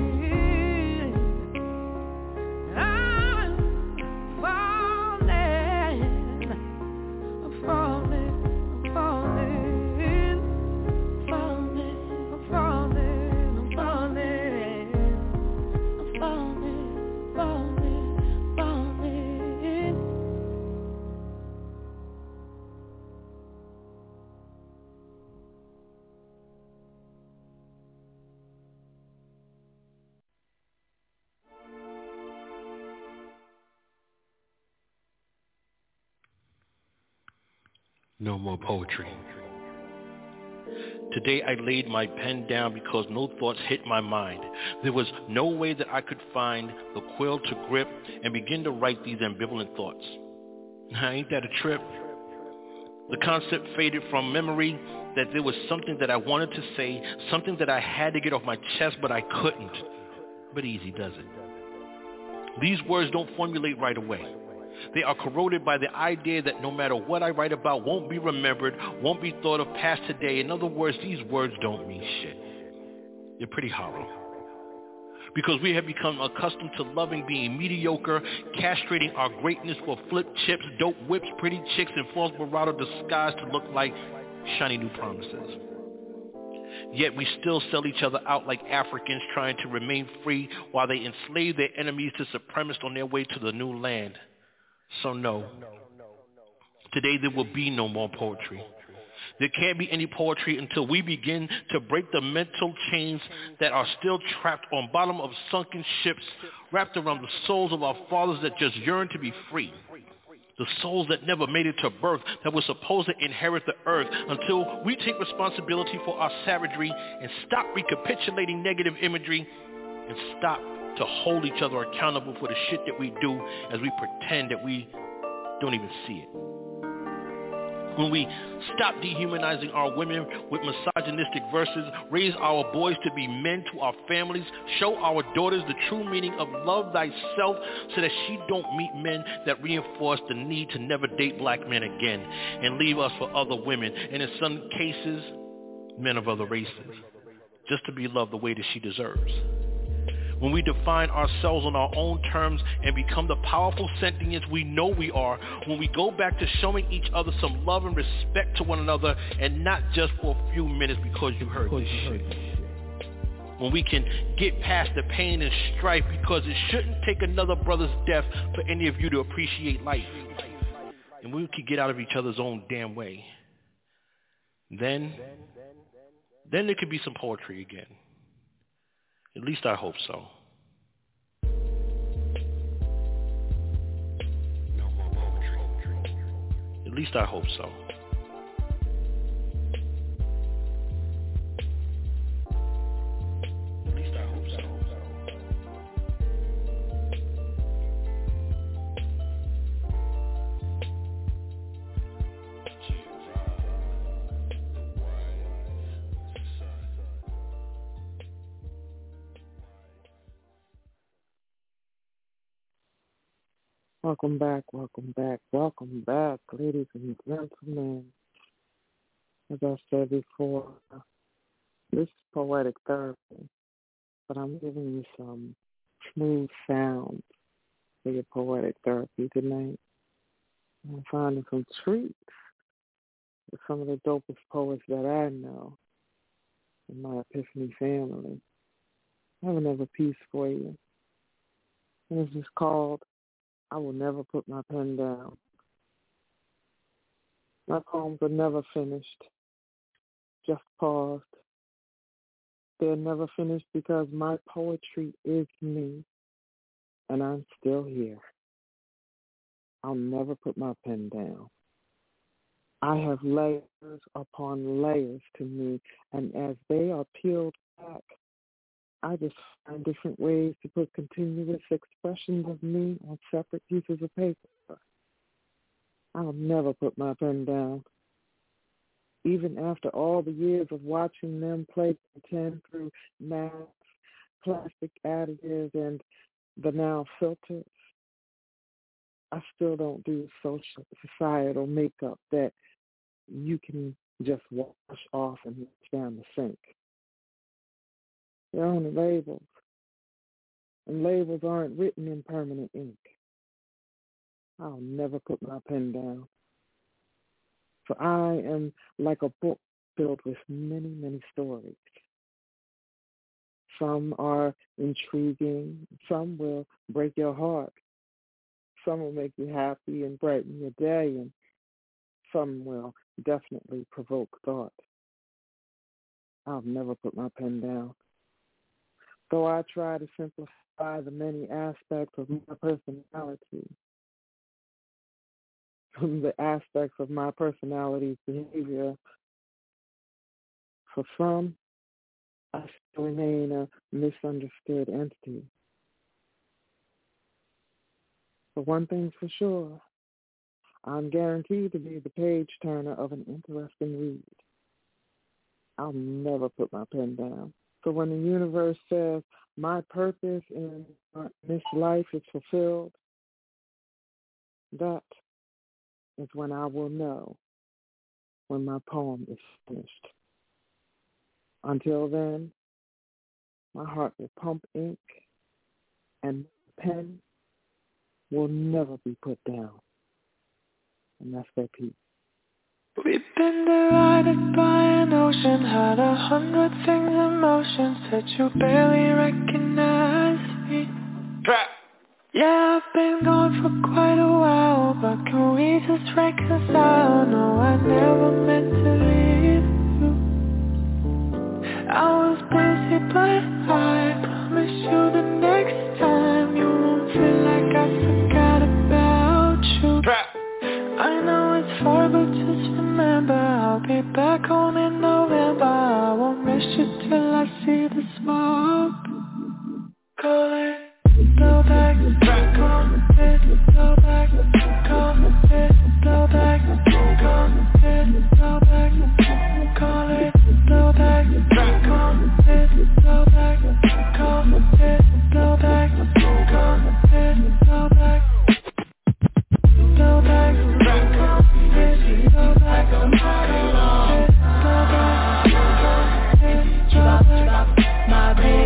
No more poetry. Today I laid my pen down because no thoughts hit my mind. There was no way that I could find the quill to grip and begin to write these ambivalent thoughts. Now, ain't that a trip? The concept faded from memory that there was something that I wanted to say, something that I had to get off my chest, but I couldn't. But easy does it. These words don't formulate right away. They are corroded by the idea that no matter what I write about won't be remembered, won't be thought of past today. In other words, these words don't mean shit. They're pretty hollow. Because we have become accustomed to loving being mediocre, castrating our greatness for flip chips, dope whips, pretty chicks, and false bravado disguised to look like shiny new promises. Yet we still sell each other out like Africans trying to remain free while they enslave their enemies to supremacists on their way to the new land. So no, today there will be no more poetry. There can't be any poetry until we begin to break the mental chains that are still trapped on bottom of sunken ships, wrapped around the souls of our fathers that just yearn to be free. The souls that never made it to birth, that were supposed to inherit the earth, until we take responsibility for our savagery and stop recapitulating negative imagery and stop to hold each other accountable for the shit that we do as we pretend that we don't even see it. When we stop dehumanizing our women with misogynistic verses, raise our boys to be men to our families, show our daughters the true meaning of love thyself so that she don't meet men that reinforce the need to never date black men again and leave us for other women, and in some cases, men of other races, just to be loved the way that she deserves. When we define ourselves on our own terms and become the powerful sentients we know we are, when we go back to showing each other some love and respect to one another and not just for a few minutes because you heard this shit. When we can get past the pain and strife because it shouldn't take another brother's death for any of you to appreciate life. And we can get out of each other's own damn way. Then then there could be some poetry again. At least I hope so. At least I hope so. At least I hope so. Welcome back, ladies and gentlemen. As I said before, this is poetic therapy, but I'm giving you some smooth sounds for your poetic therapy tonight. I'm finding some treats with some of the dopest poets that I know in my Epiphany family. I have another piece for you. And it's just called I Will Never Put My Pen Down. My poems are never finished, just paused. They're never finished because my poetry is me, and I'm still here. I'll never put my pen down. I have layers upon layers to me, and as they are peeled back, I just find different ways to put continuous expressions of me on separate pieces of paper. I'll never put my pen down. Even after all the years of watching them play pretend through masks, plastic additives, and the now filters, I still don't do societal makeup that you can just wash off and reach down the sink. They're only labels, and labels aren't written in permanent ink. I'll never put my pen down. For I am like a book filled with many, many stories. Some are intriguing. Some will break your heart. Some will make you happy and brighten your day, and some will definitely provoke thought. I'll never put my pen down. Though I try to simplify the many aspects of my personality, the aspects of my personality's behavior, for some, I still remain a misunderstood entity. But one thing's for sure, I'm guaranteed to be the page turner of an interesting read. I'll never put my pen down. So when the universe says my purpose in this life is fulfilled, that is when I will know when my poem is finished. Until then, my heart will pump ink and the pen will never be put down. And that's that piece. We've been divided by an ocean, had 100 things in motion, said you barely recognize me. Yeah, I've been gone for quite a while, but can we just reconcile? No, I never meant to leave you. I was busy, but I promise you the next time you won't feel like I forgot about you. I know it's far, but just remember I'll be back home in November. I won't miss you till I see the smoke. Call it blow back, come it, blow back, come it, blow back, come it, blow back, call it blow back, come it, blow back, come it, blow back, come it, blow back, blow back, come it, blow back, come it, blow back, come it, blow back, my baby.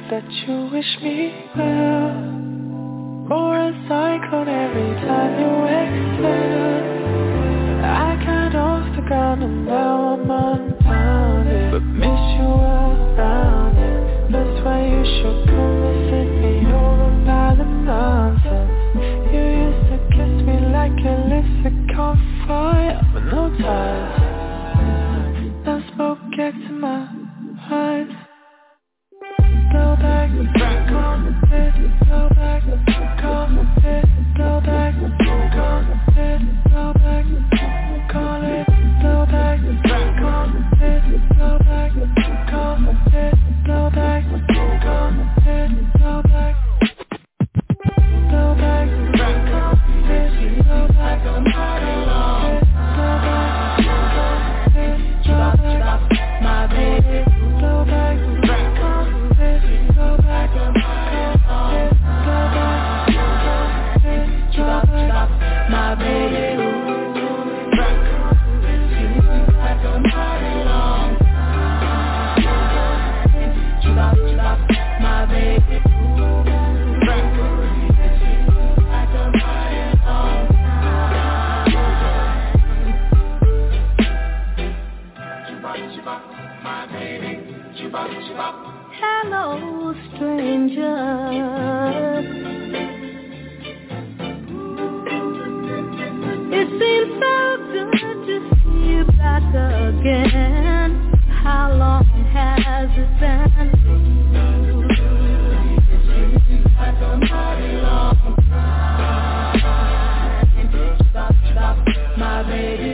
that you wish me well, or a cyclone every time you exhale. I got off the ground and now I'm unbounded, but miss you around it. That's why you should come visit me over by the nonsense. You used to kiss me like your lips had caught fire, but no ties. Now smoke gets to my eyes. Go back, come it, go back, come it, go back, come it, go back, call it, go back, come it, go back, come it, go back, come it, go back, go back, come it, go back, come it, go back, my baby, go back, come it, go back, come it, go back, my baby, my baby. Hello, stranger. It seems so good to see you back again. How long has it been? My baby.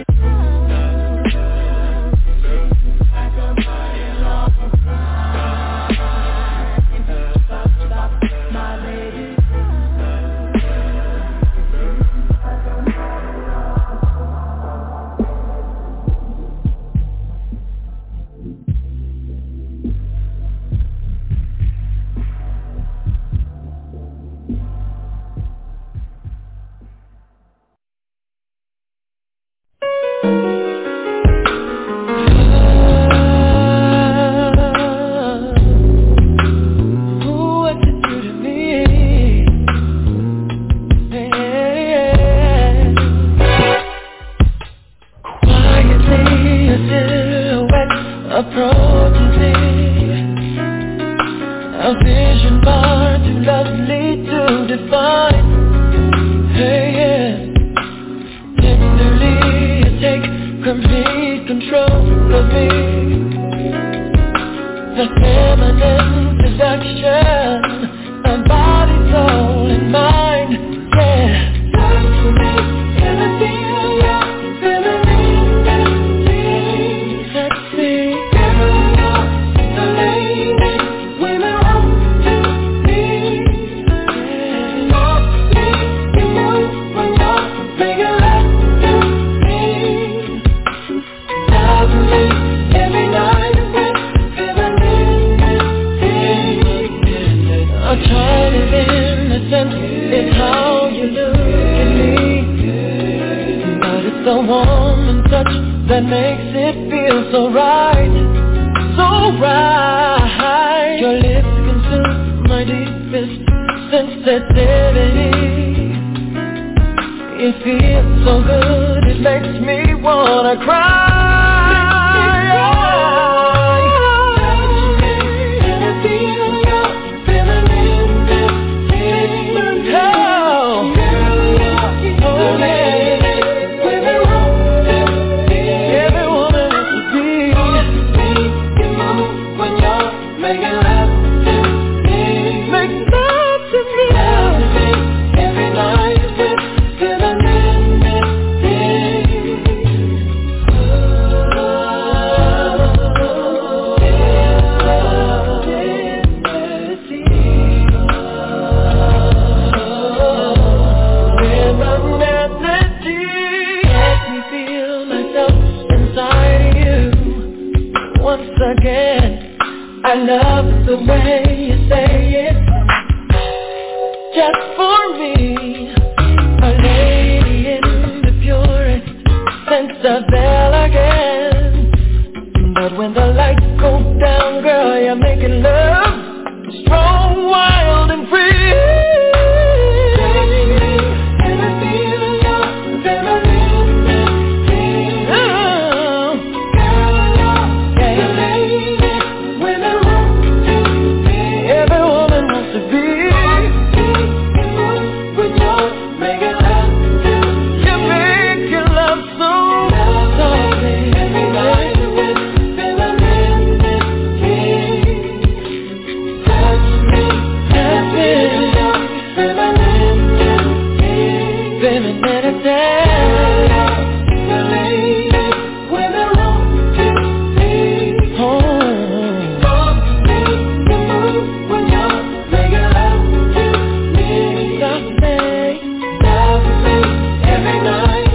But when the lights go down, girl, you're making love strong. women that are desperately when they're wrong to me. Talk to me, you move when you're making love to me. Stop me every night.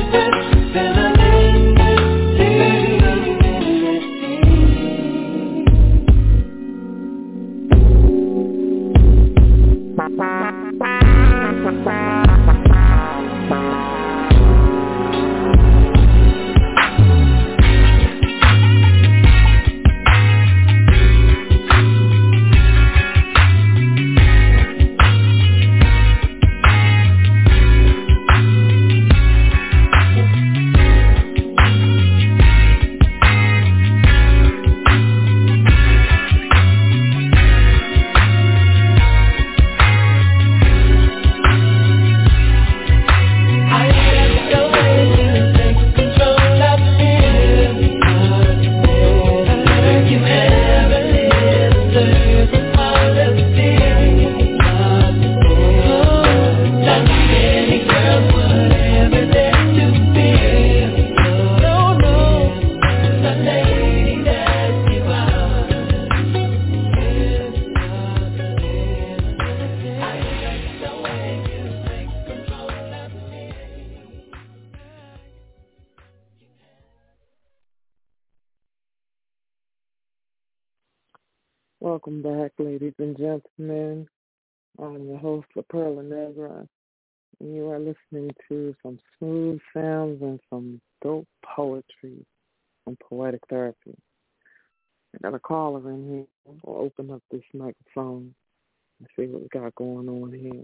Welcome back, ladies and gentlemen. I'm your host, La Perla Negra, and you are listening to some smooth sounds and some dope poetry and poetic therapy. I got a caller in here. We'll open up this microphone and see what we got going on here.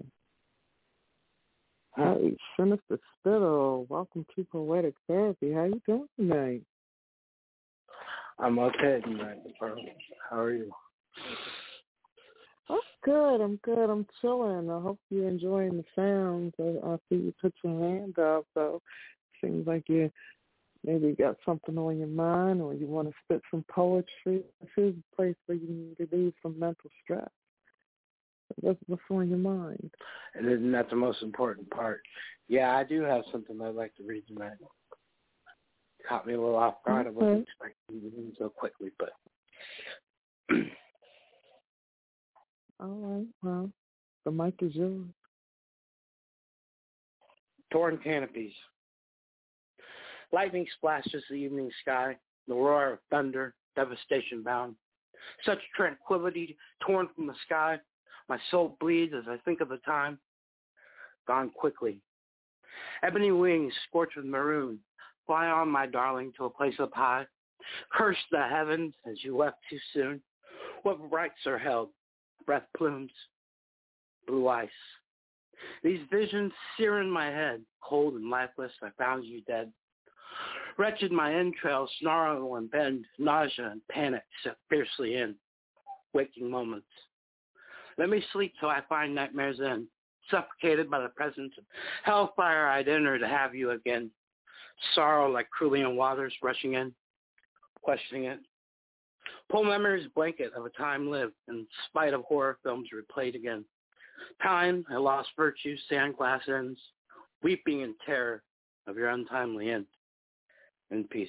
Hey, Sinister Spittle, welcome to Poetic Therapy. How you doing tonight? I'm okay tonight, Pearl. How are you? I'm good. I'm chilling. I hope you're enjoying the sounds. I see you put your hand up, so it seems like you maybe got something on your mind or you want to spit some poetry. This is a place where you need to relieve some mental stress. What's on your mind? And isn't that the most important part? Yeah, I do have something I'd like to read tonight. Caught me a little off guard. Okay. I wasn't expecting you to move so quickly, but... All right, well, the mic is yours. Torn canopies. Lightning splashes the evening sky, the roar of thunder, devastation bound. Such tranquility torn from the sky, my soul bleeds as I think of the time. Gone quickly. Ebony wings scorched with maroon, fly on, my darling, to a place up high. Curse the heavens as you left too soon. What rights are held? Breath plumes, blue ice. These visions sear in my head, cold and lifeless, I found you dead. Wretched my entrails snarl and bend, nausea and panic set fiercely in. Waking moments. Let me sleep till I find nightmares end. Suffocated by the presence of hellfire, I'd enter to have you again. Sorrow like Crulian waters rushing in, questioning it. Pull memory's blanket of a time lived, in spite of horror films replayed again. Time, I lost virtue, sandglass ends, weeping in terror of your untimely end. In peace.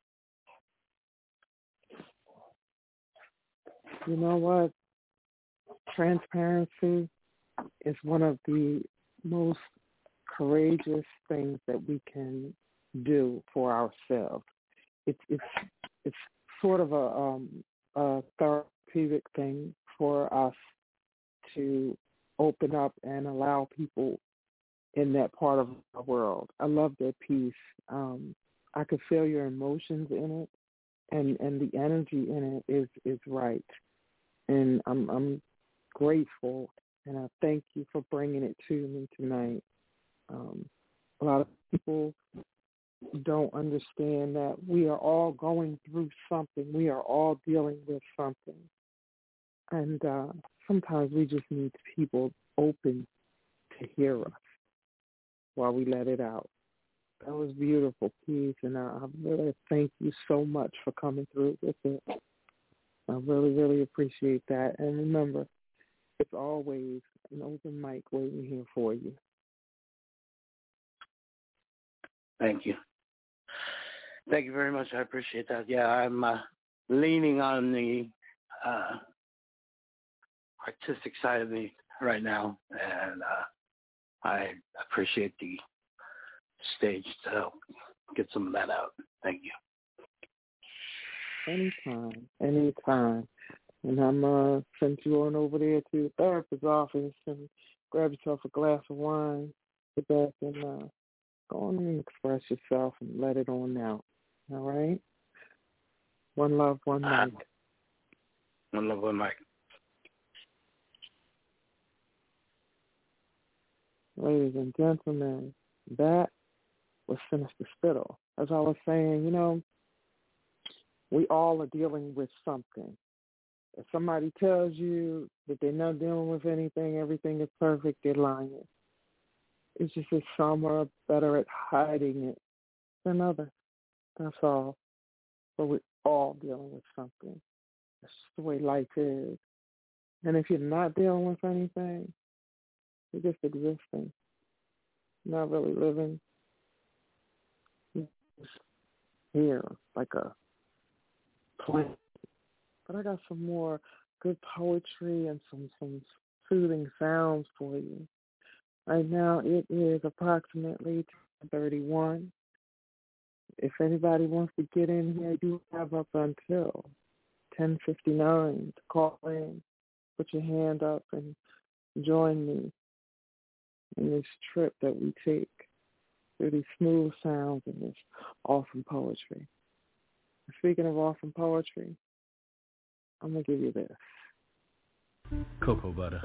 You know what? Transparency is one of the most courageous things that we can do for ourselves. It's sort of a therapeutic thing for us to open up and allow people in that part of our world. I love that piece. I could feel your emotions in it, and the energy in it is right. And I'm grateful, and I thank you for bringing it to me tonight. A lot of people don't understand that we are all going through something. We are all dealing with something. And sometimes we just need people open to hear us while we let it out. That was a beautiful piece, and I really thank you so much for coming through with it. I really, really appreciate that. And remember, it's always an open mic waiting here for you. Thank you. Thank you very much. I appreciate that. Yeah, I'm leaning on the artistic side of me right now, and I appreciate the stage to help get some of that out. Thank you. Anytime. And I'm send you on over there to the therapist's office and grab yourself a glass of wine, sit back and go on and express yourself and let it on out. All right? One love, one mic. One love, one mic. Ladies and gentlemen, that was Sinister Spittle. As I was saying, we all are dealing with something. If somebody tells you that they're not dealing with anything, everything is perfect, they're lying. It's just that some are better at hiding it than others. That's all. But we're all dealing with something. That's just the way life is. And if you're not dealing with anything, you're just existing. Not really living. You're just here like a plant. But I got some more good poetry and some soothing sounds for you. Right now it is approximately 10:31. If anybody wants to get in here, you have up until 10:59 to call in, put your hand up and join me in this trip that we take through these smooth sounds and this awesome poetry. Speaking of awesome poetry, I'm going to give you this. Cocoa butter.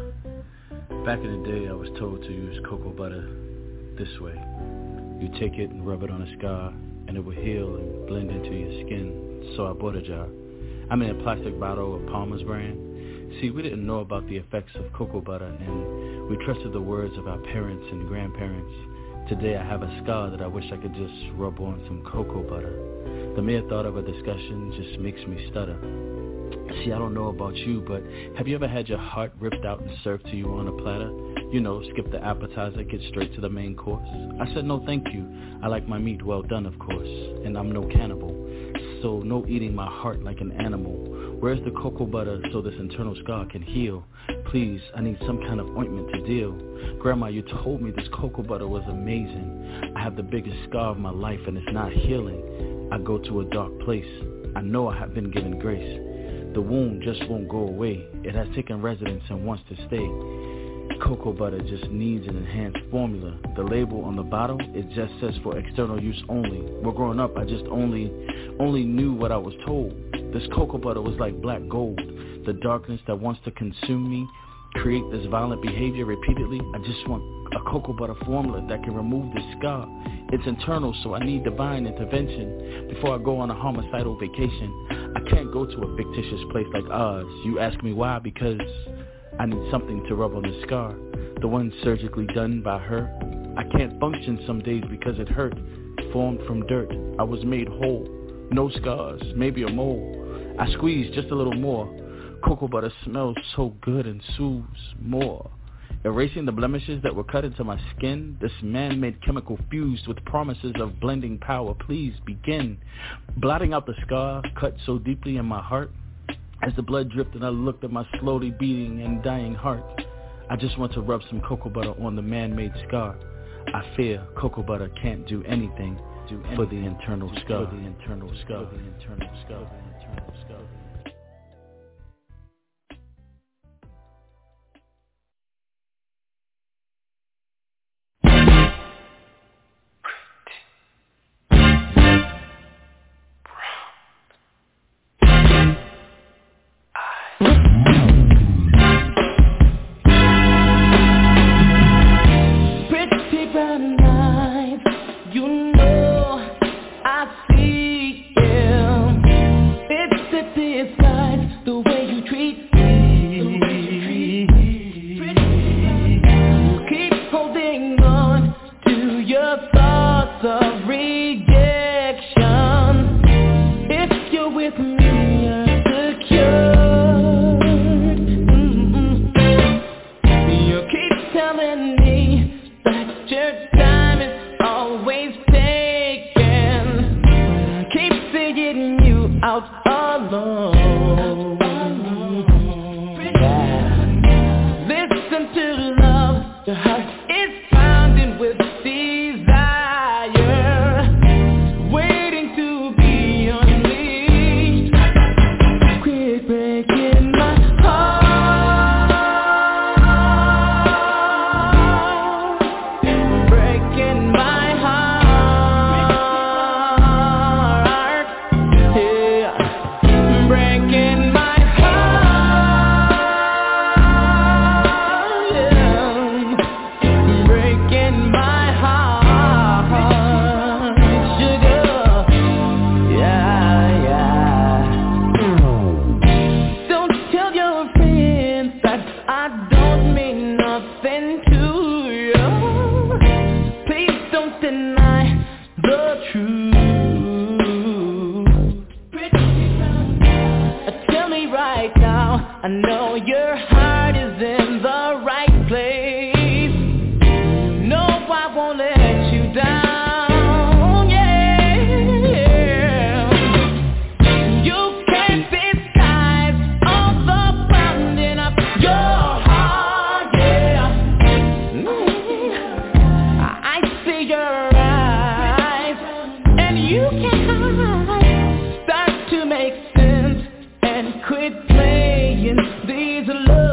Back in the day, I was told to use cocoa butter this way. You take it and rub it on a scar, and it will heal and blend into your skin. So I bought a jar. I'm in a plastic bottle of Palmer's brand. See, we didn't know about the effects of cocoa butter, and we trusted the words of our parents and grandparents. Today I have a scar that I wish I could just rub on some cocoa butter. The mere thought of a discussion just makes me stutter. See, I don't know about you, but have you ever had your heart ripped out and served to you on a platter? Skip the appetizer, get straight to the main course. I said no thank you. I like my meat well done, of course, and I'm no cannibal. So no eating my heart like an animal. Where's the cocoa butter so this internal scar can heal? Please, I need some kind of ointment to deal. Grandma, you told me this cocoa butter was amazing. I have the biggest scar of my life and it's not healing. I go to a dark place. I know I have been given grace. The wound just won't go away. It has taken residence and wants to stay. Cocoa butter just needs an enhanced formula. The label on the bottle, it just says for external use only. Well, growing up, I just only knew what I was told. This cocoa butter was like black gold. The darkness that wants to consume me, create this violent behavior repeatedly. I just want a cocoa butter formula that can remove this scar. It's internal, so I need divine intervention before I go on a homicidal vacation. I can't go to a fictitious place like Oz. You ask me why? Because I need something to rub on the scar, the one surgically done by her. I can't function some days because it hurt. Formed from dirt, I was made whole. No scars, maybe a mole. I squeezed just a little more. Cocoa butter smells so good and soothes more. Erasing the blemishes that were cut into my skin, this man-made chemical fused with promises of blending power, please begin. Blotting out the scar cut so deeply in my heart. As the blood dripped and I looked at my slowly beating and dying heart, I just want to rub some cocoa butter on the man-made scar. I fear cocoa butter can't do anything for the internal scar. For the internal scar. For the internal scar. For the internal scar. Telling me that your time is always pain. deny the truth. Tell me right now, I know your heart is in the right place. No, I won't let you down, yeah. You can't disguise all the pounding of your heart, yeah. I see your eyes, and you can't start to make sense and quit playing these love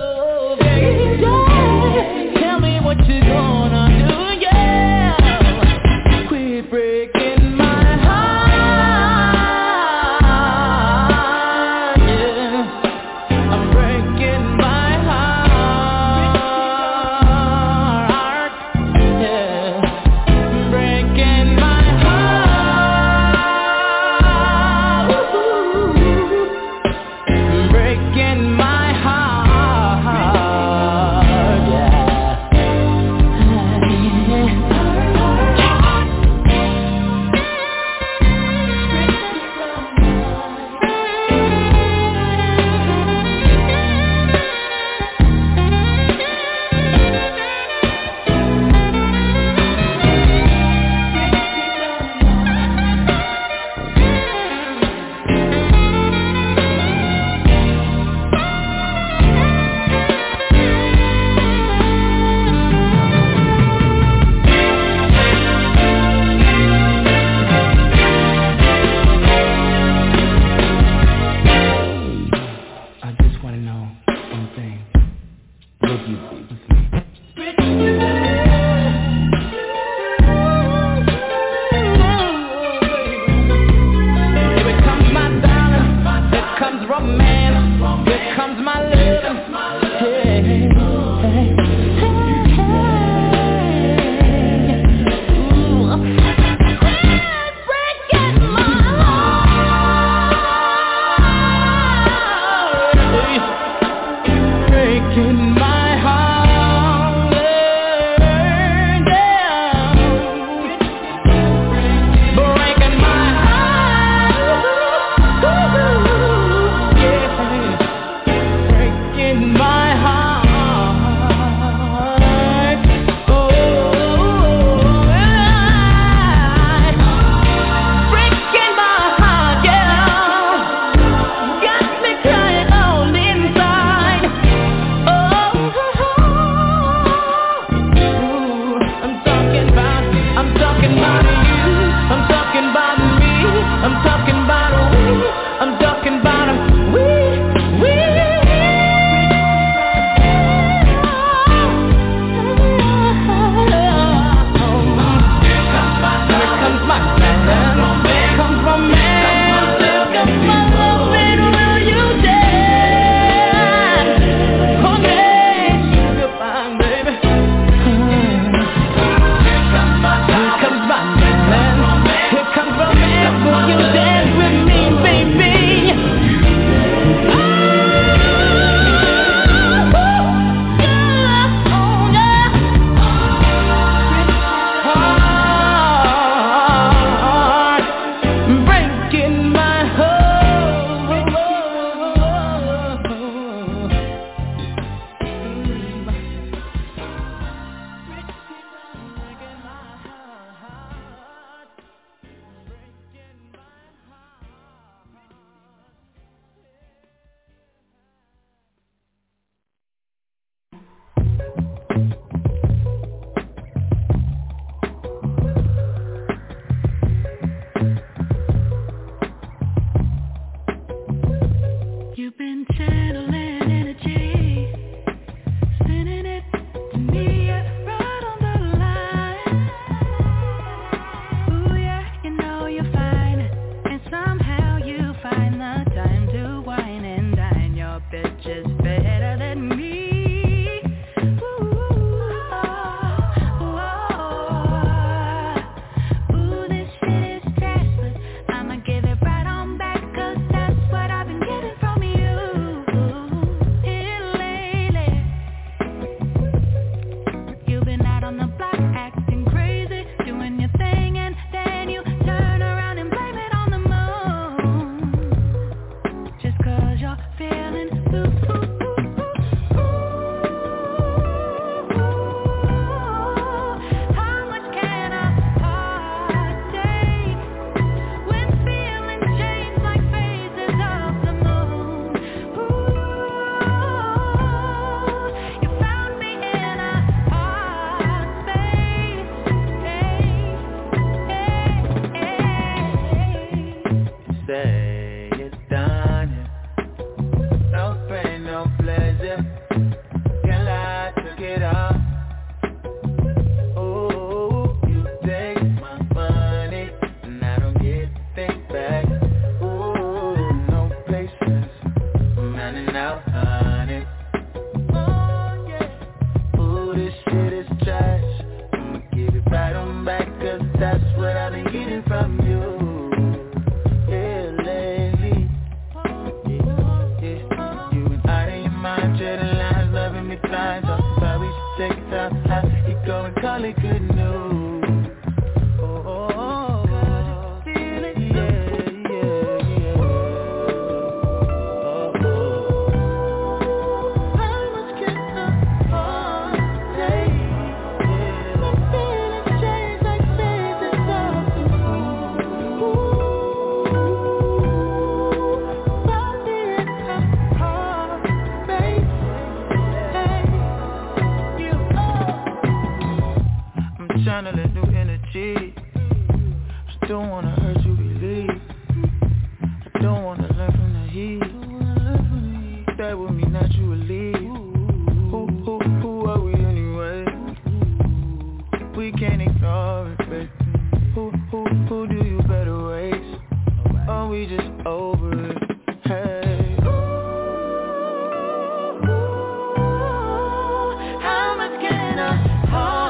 say it's done. No pain, no pleasure. Can't lie, took it off. Oh, you take my money and I don't get things back. Oh, no patience, I'm running out, honey. Oh yeah. Ooh, this shit is trash. I'ma give it right on back, cause that's what I've been getting from you. Call it good news. Oh, feel it, yeah. How much can a heart take? My feelings change like phases of the moon. Body in a heart, baby. Channeling new energy. Just don't wanna hurt you, believe. I don't wanna learn from the heat. Stay with me naturally. Who are we anyway? We can't ignore it, baby. Who do you better ways? Or we just over it? Hey. How much can I hold?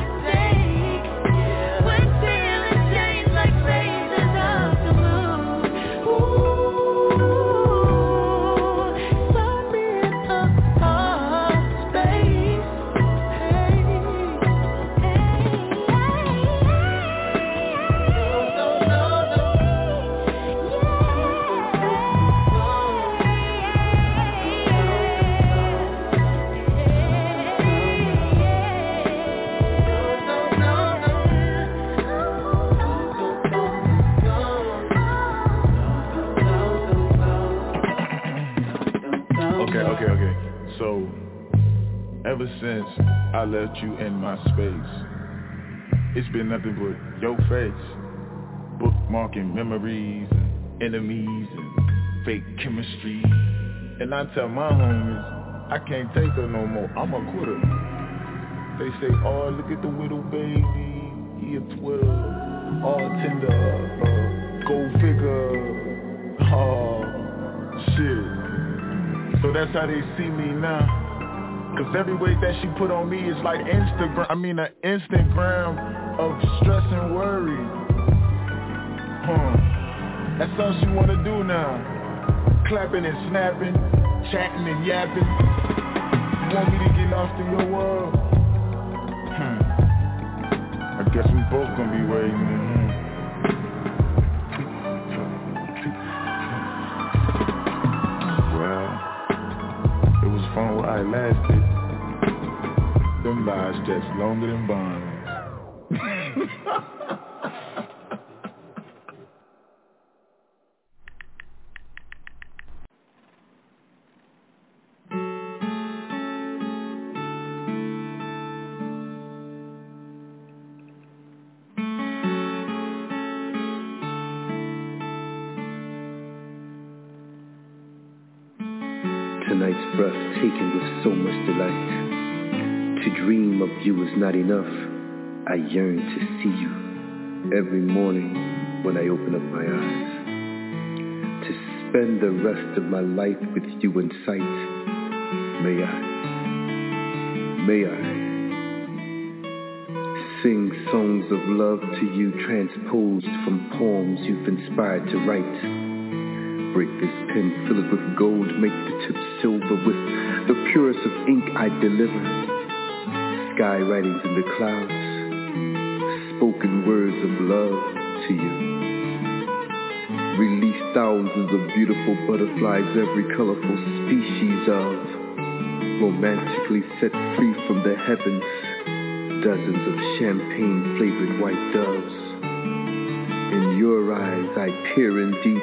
Okay. So, ever since I left you in my space, it's been nothing but your face, bookmarking memories, and enemies, and fake chemistry. And I tell my homies, I can't take her no more, I'm a quitter. They say, oh, look at the widow baby, he a Twitter, all tender, gold figure, oh, shit. So that's how they see me now. Cause every weight that she put on me is like an Instagram of stress and worry. That's all she wanna do now. Clapping and snapping, chatting and yapping. You want me to get lost in your world? I guess we both gonna be waiting. Fun while it lasted. Them lies just longer than bonds. Tonight's breathtaking with so much delight. To dream of you is not enough. I yearn to see you every morning when I open up my eyes. To spend the rest of my life with you in sight. May I sing songs of love to you transposed from poems you've inspired to write. Break this pen, fill it with gold, make the tip silver with the purest of ink I deliver. Sky writings in the clouds, spoken words of love to you. Release thousands of beautiful butterflies, every colorful species of, romantically set free from the heavens, dozens of champagne-flavored white doves. In your eyes I peer in deep.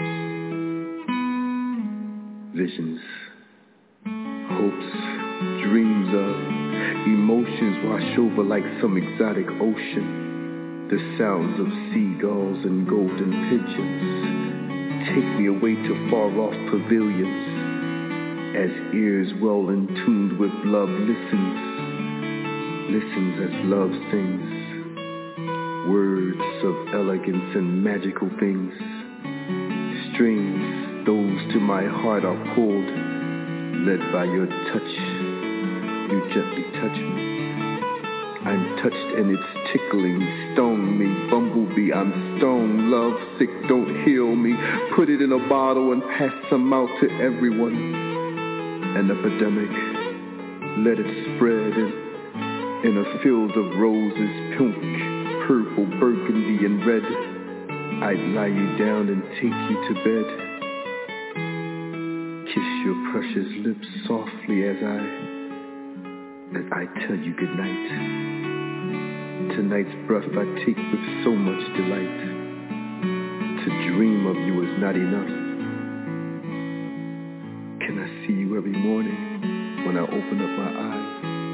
Visions, hopes, dreams of, emotions wash over like some exotic ocean. The sounds of seagulls and golden pigeons, take me away to far-off pavilions, as ears well in tuned with love listens as love sings, words of elegance and magical things. Strings, those to my heart are pulled, led by your touch. You gently touch me. I'm touched and it's tickling, stung me. Bumblebee, I'm stoned, love sick, don't heal me. Put it in a bottle and pass some out to everyone. An epidemic, let it spread in a field of roses, pink, purple, burgundy, and red. I'd lie you down and take you to bed. Kiss your precious lips softly as I tell you goodnight. Tonight's breath I take with so much delight. To dream of you is not enough. Can I see you every morning when I open up my eyes?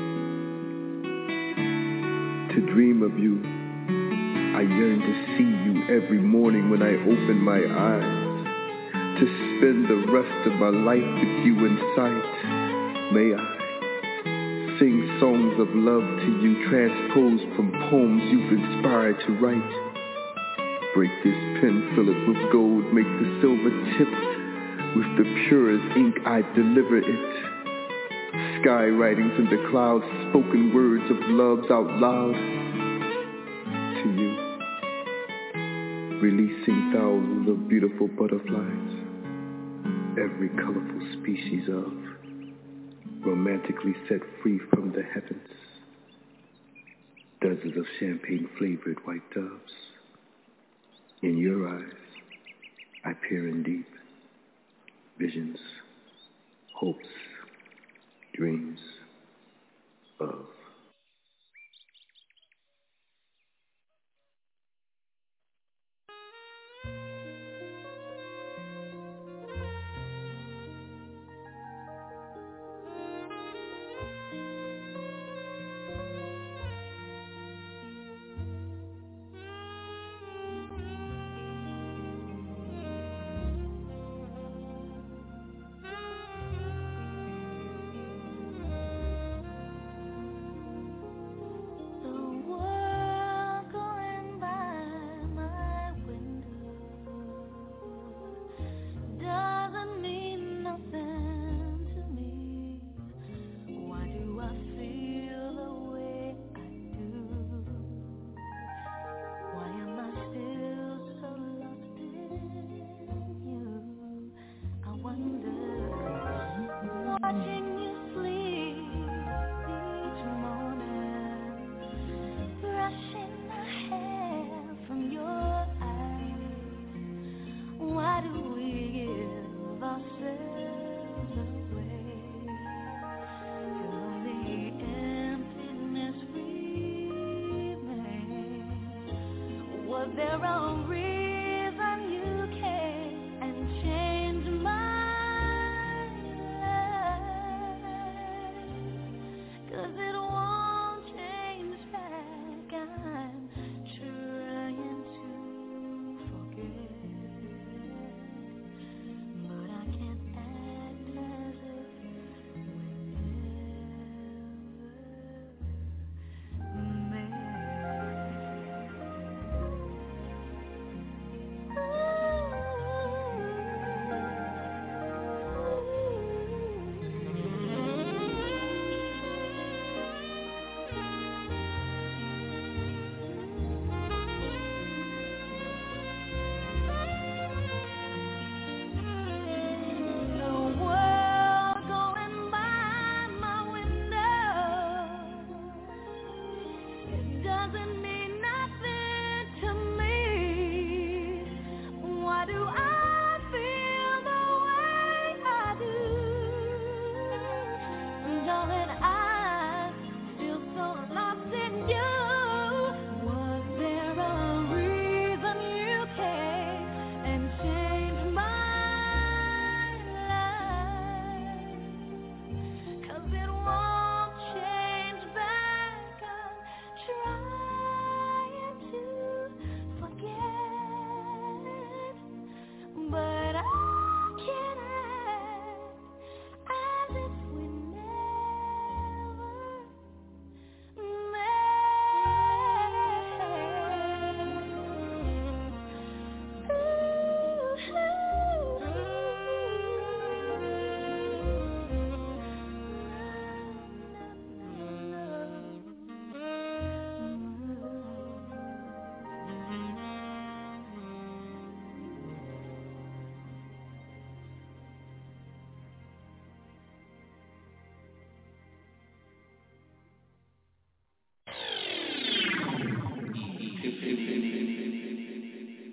To dream of you, I yearn to see you every morning when I open my eyes. To spend the rest of my life with you in sight. May I sing songs of love to you, transposed from poems you've inspired to write. Break this pen, fill it with gold, make the silver tip. With the purest ink I deliver it. Sky writings in the clouds, spoken words of loves out loud to you. Releasing thousands of beautiful butterflies, every colorful species of, romantically set free from the heavens. Dozens of champagne-flavored white doves. In your eyes, I peer in deep. Visions, hopes, dreams of.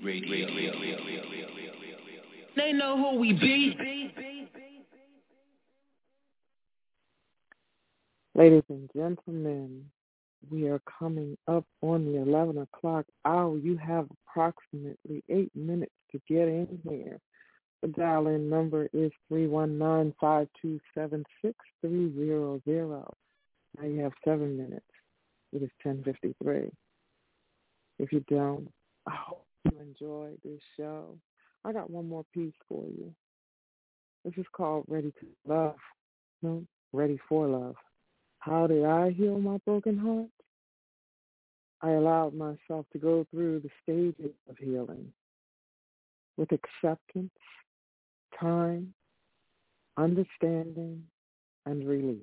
They know who we be. Ladies and gentlemen, we are coming up on the 11 o'clock hour. You have approximately 8 minutes to get in here. The dial-in number is 319-527-6300. Now you have 7 minutes. It is 10:53. If you don't, I hope you enjoy this show. I got one more piece for you. This is called Ready to Love. No, Ready for Love. How did I heal my broken heart? I allowed myself to go through the stages of healing with acceptance, time, understanding, and release.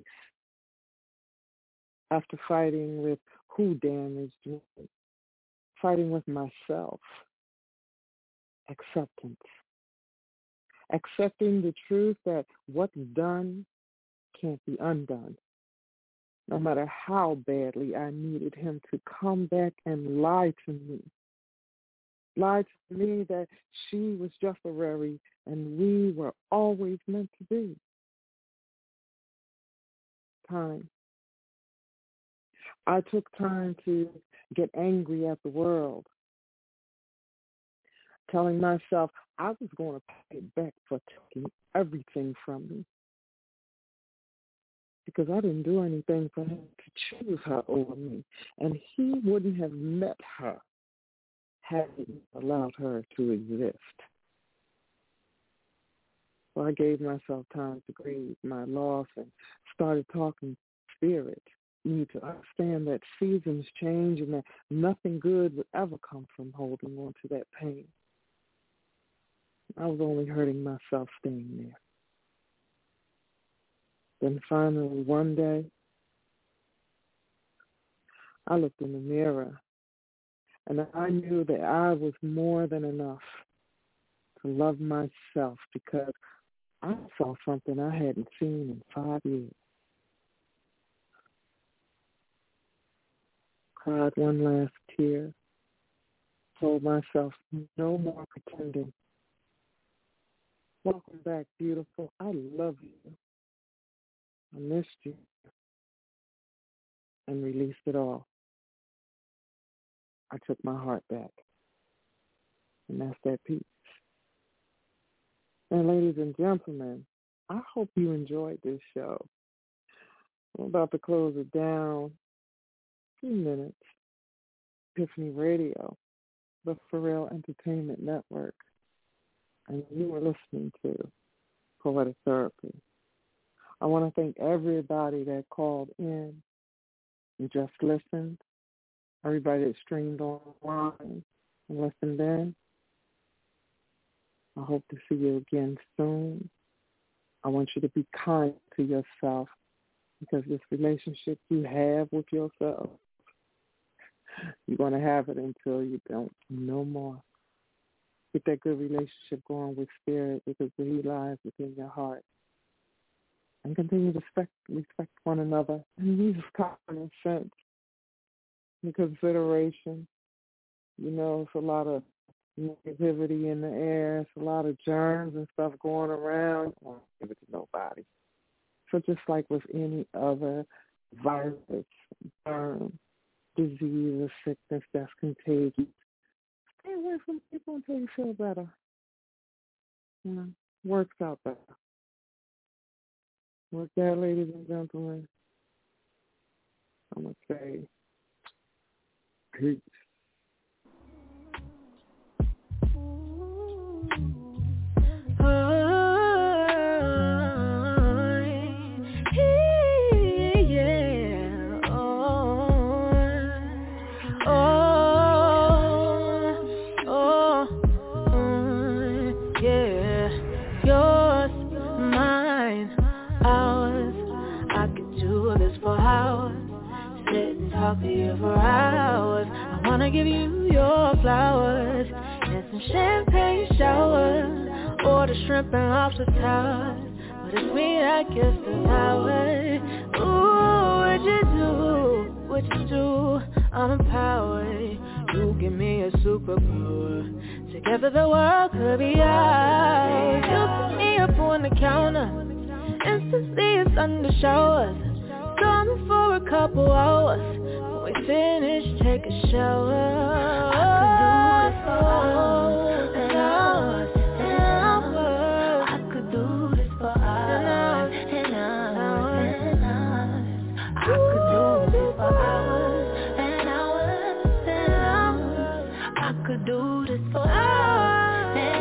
After fighting with who damaged me, fighting with myself, acceptance. Accepting the truth that what's done can't be undone. No matter how badly I needed him to come back and lie to me. Lie to me that she was just a Rary and we were always meant to be. Time. I took time to get angry at the world, telling myself I was going to pay it back for taking everything from me. Because I didn't do anything for him to choose her over me. And he wouldn't have met her had he allowed her to exist. So I gave myself time to grieve my loss and started talking spirit. You need to understand that seasons change and that nothing good would ever come from holding on to that pain. I was only hurting myself staying there. Then finally, one day, I looked in the mirror, and I knew that I was more than enough to love myself because I saw something I hadn't seen in 5 years. Cried one last tear, told myself, no more pretending. Welcome back, beautiful. I love you. I missed you, and released it all. I took my heart back, and that's that peace. And ladies and gentlemen, I hope you enjoyed this show. I'm about to close it down. A few minutes. Epiphany Radio, the Pharrell Entertainment Network, and you are listening to Poetic Therapy. I want to thank everybody that called in and just listened, everybody that streamed online and listened in. I hope to see you again soon. I want you to be kind to yourself because this relationship you have with yourself, you're going to have it until you don't no more. Get that good relationship going with spirit because he lies within your heart. And continue to respect one another and use common sense and consideration. You know, it's a lot of negativity in the air. It's a lot of germs and stuff going around. I don't give it to nobody. So just like with any other virus, germ, disease, or sickness that's contagious, stay away from people until you feel better. You know, works out better. With that, ladies and gentlemen, I'm going to say peace. Talk to you for hours. I wanna give you your flowers and some champagne showers, or the shrimp and lobster towers. But it's me that gets the power. Ooh, what you do? I'm empowered. You give me a superpower to Together the world could be ours. You put me up on the counter, instantly it's thunder showers. Storming for a couple hours. When we finish, take a shower. I could do this for hours and hours and hours. I could do this for hours and hours and hours. I could do this for hours and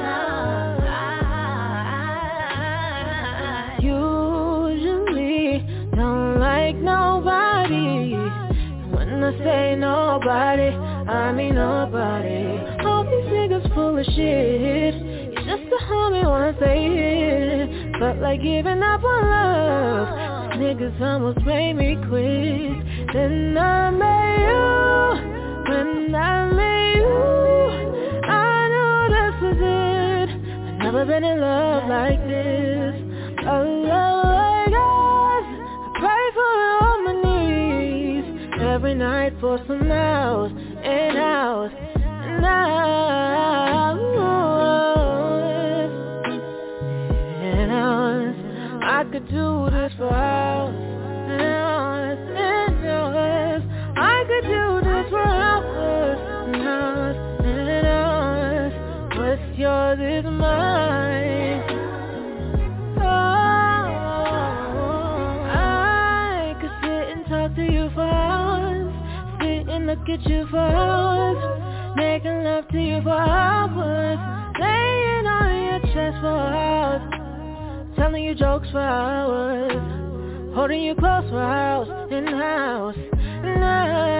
hours. Usually don't like nobody. When I say nobody, I mean nobody. All these niggas full of shit. You just a homie once they hit. Felt like giving up on love. Niggas almost made me quit. Then I met you. When I met you, I knew this was it. I've never been in love like this. A love like us. I pray for it on my knees every night for some hours and hours and hours and hours. I could do this for hours and hours and hours. I could do this for hours and hours and hours. What's yours is mine. I could sit and talk to you for hours, sit and look at you for hours, making love to you for hours, laying on your chest for hours, telling you jokes for hours, holding you close for hours and hours and hours.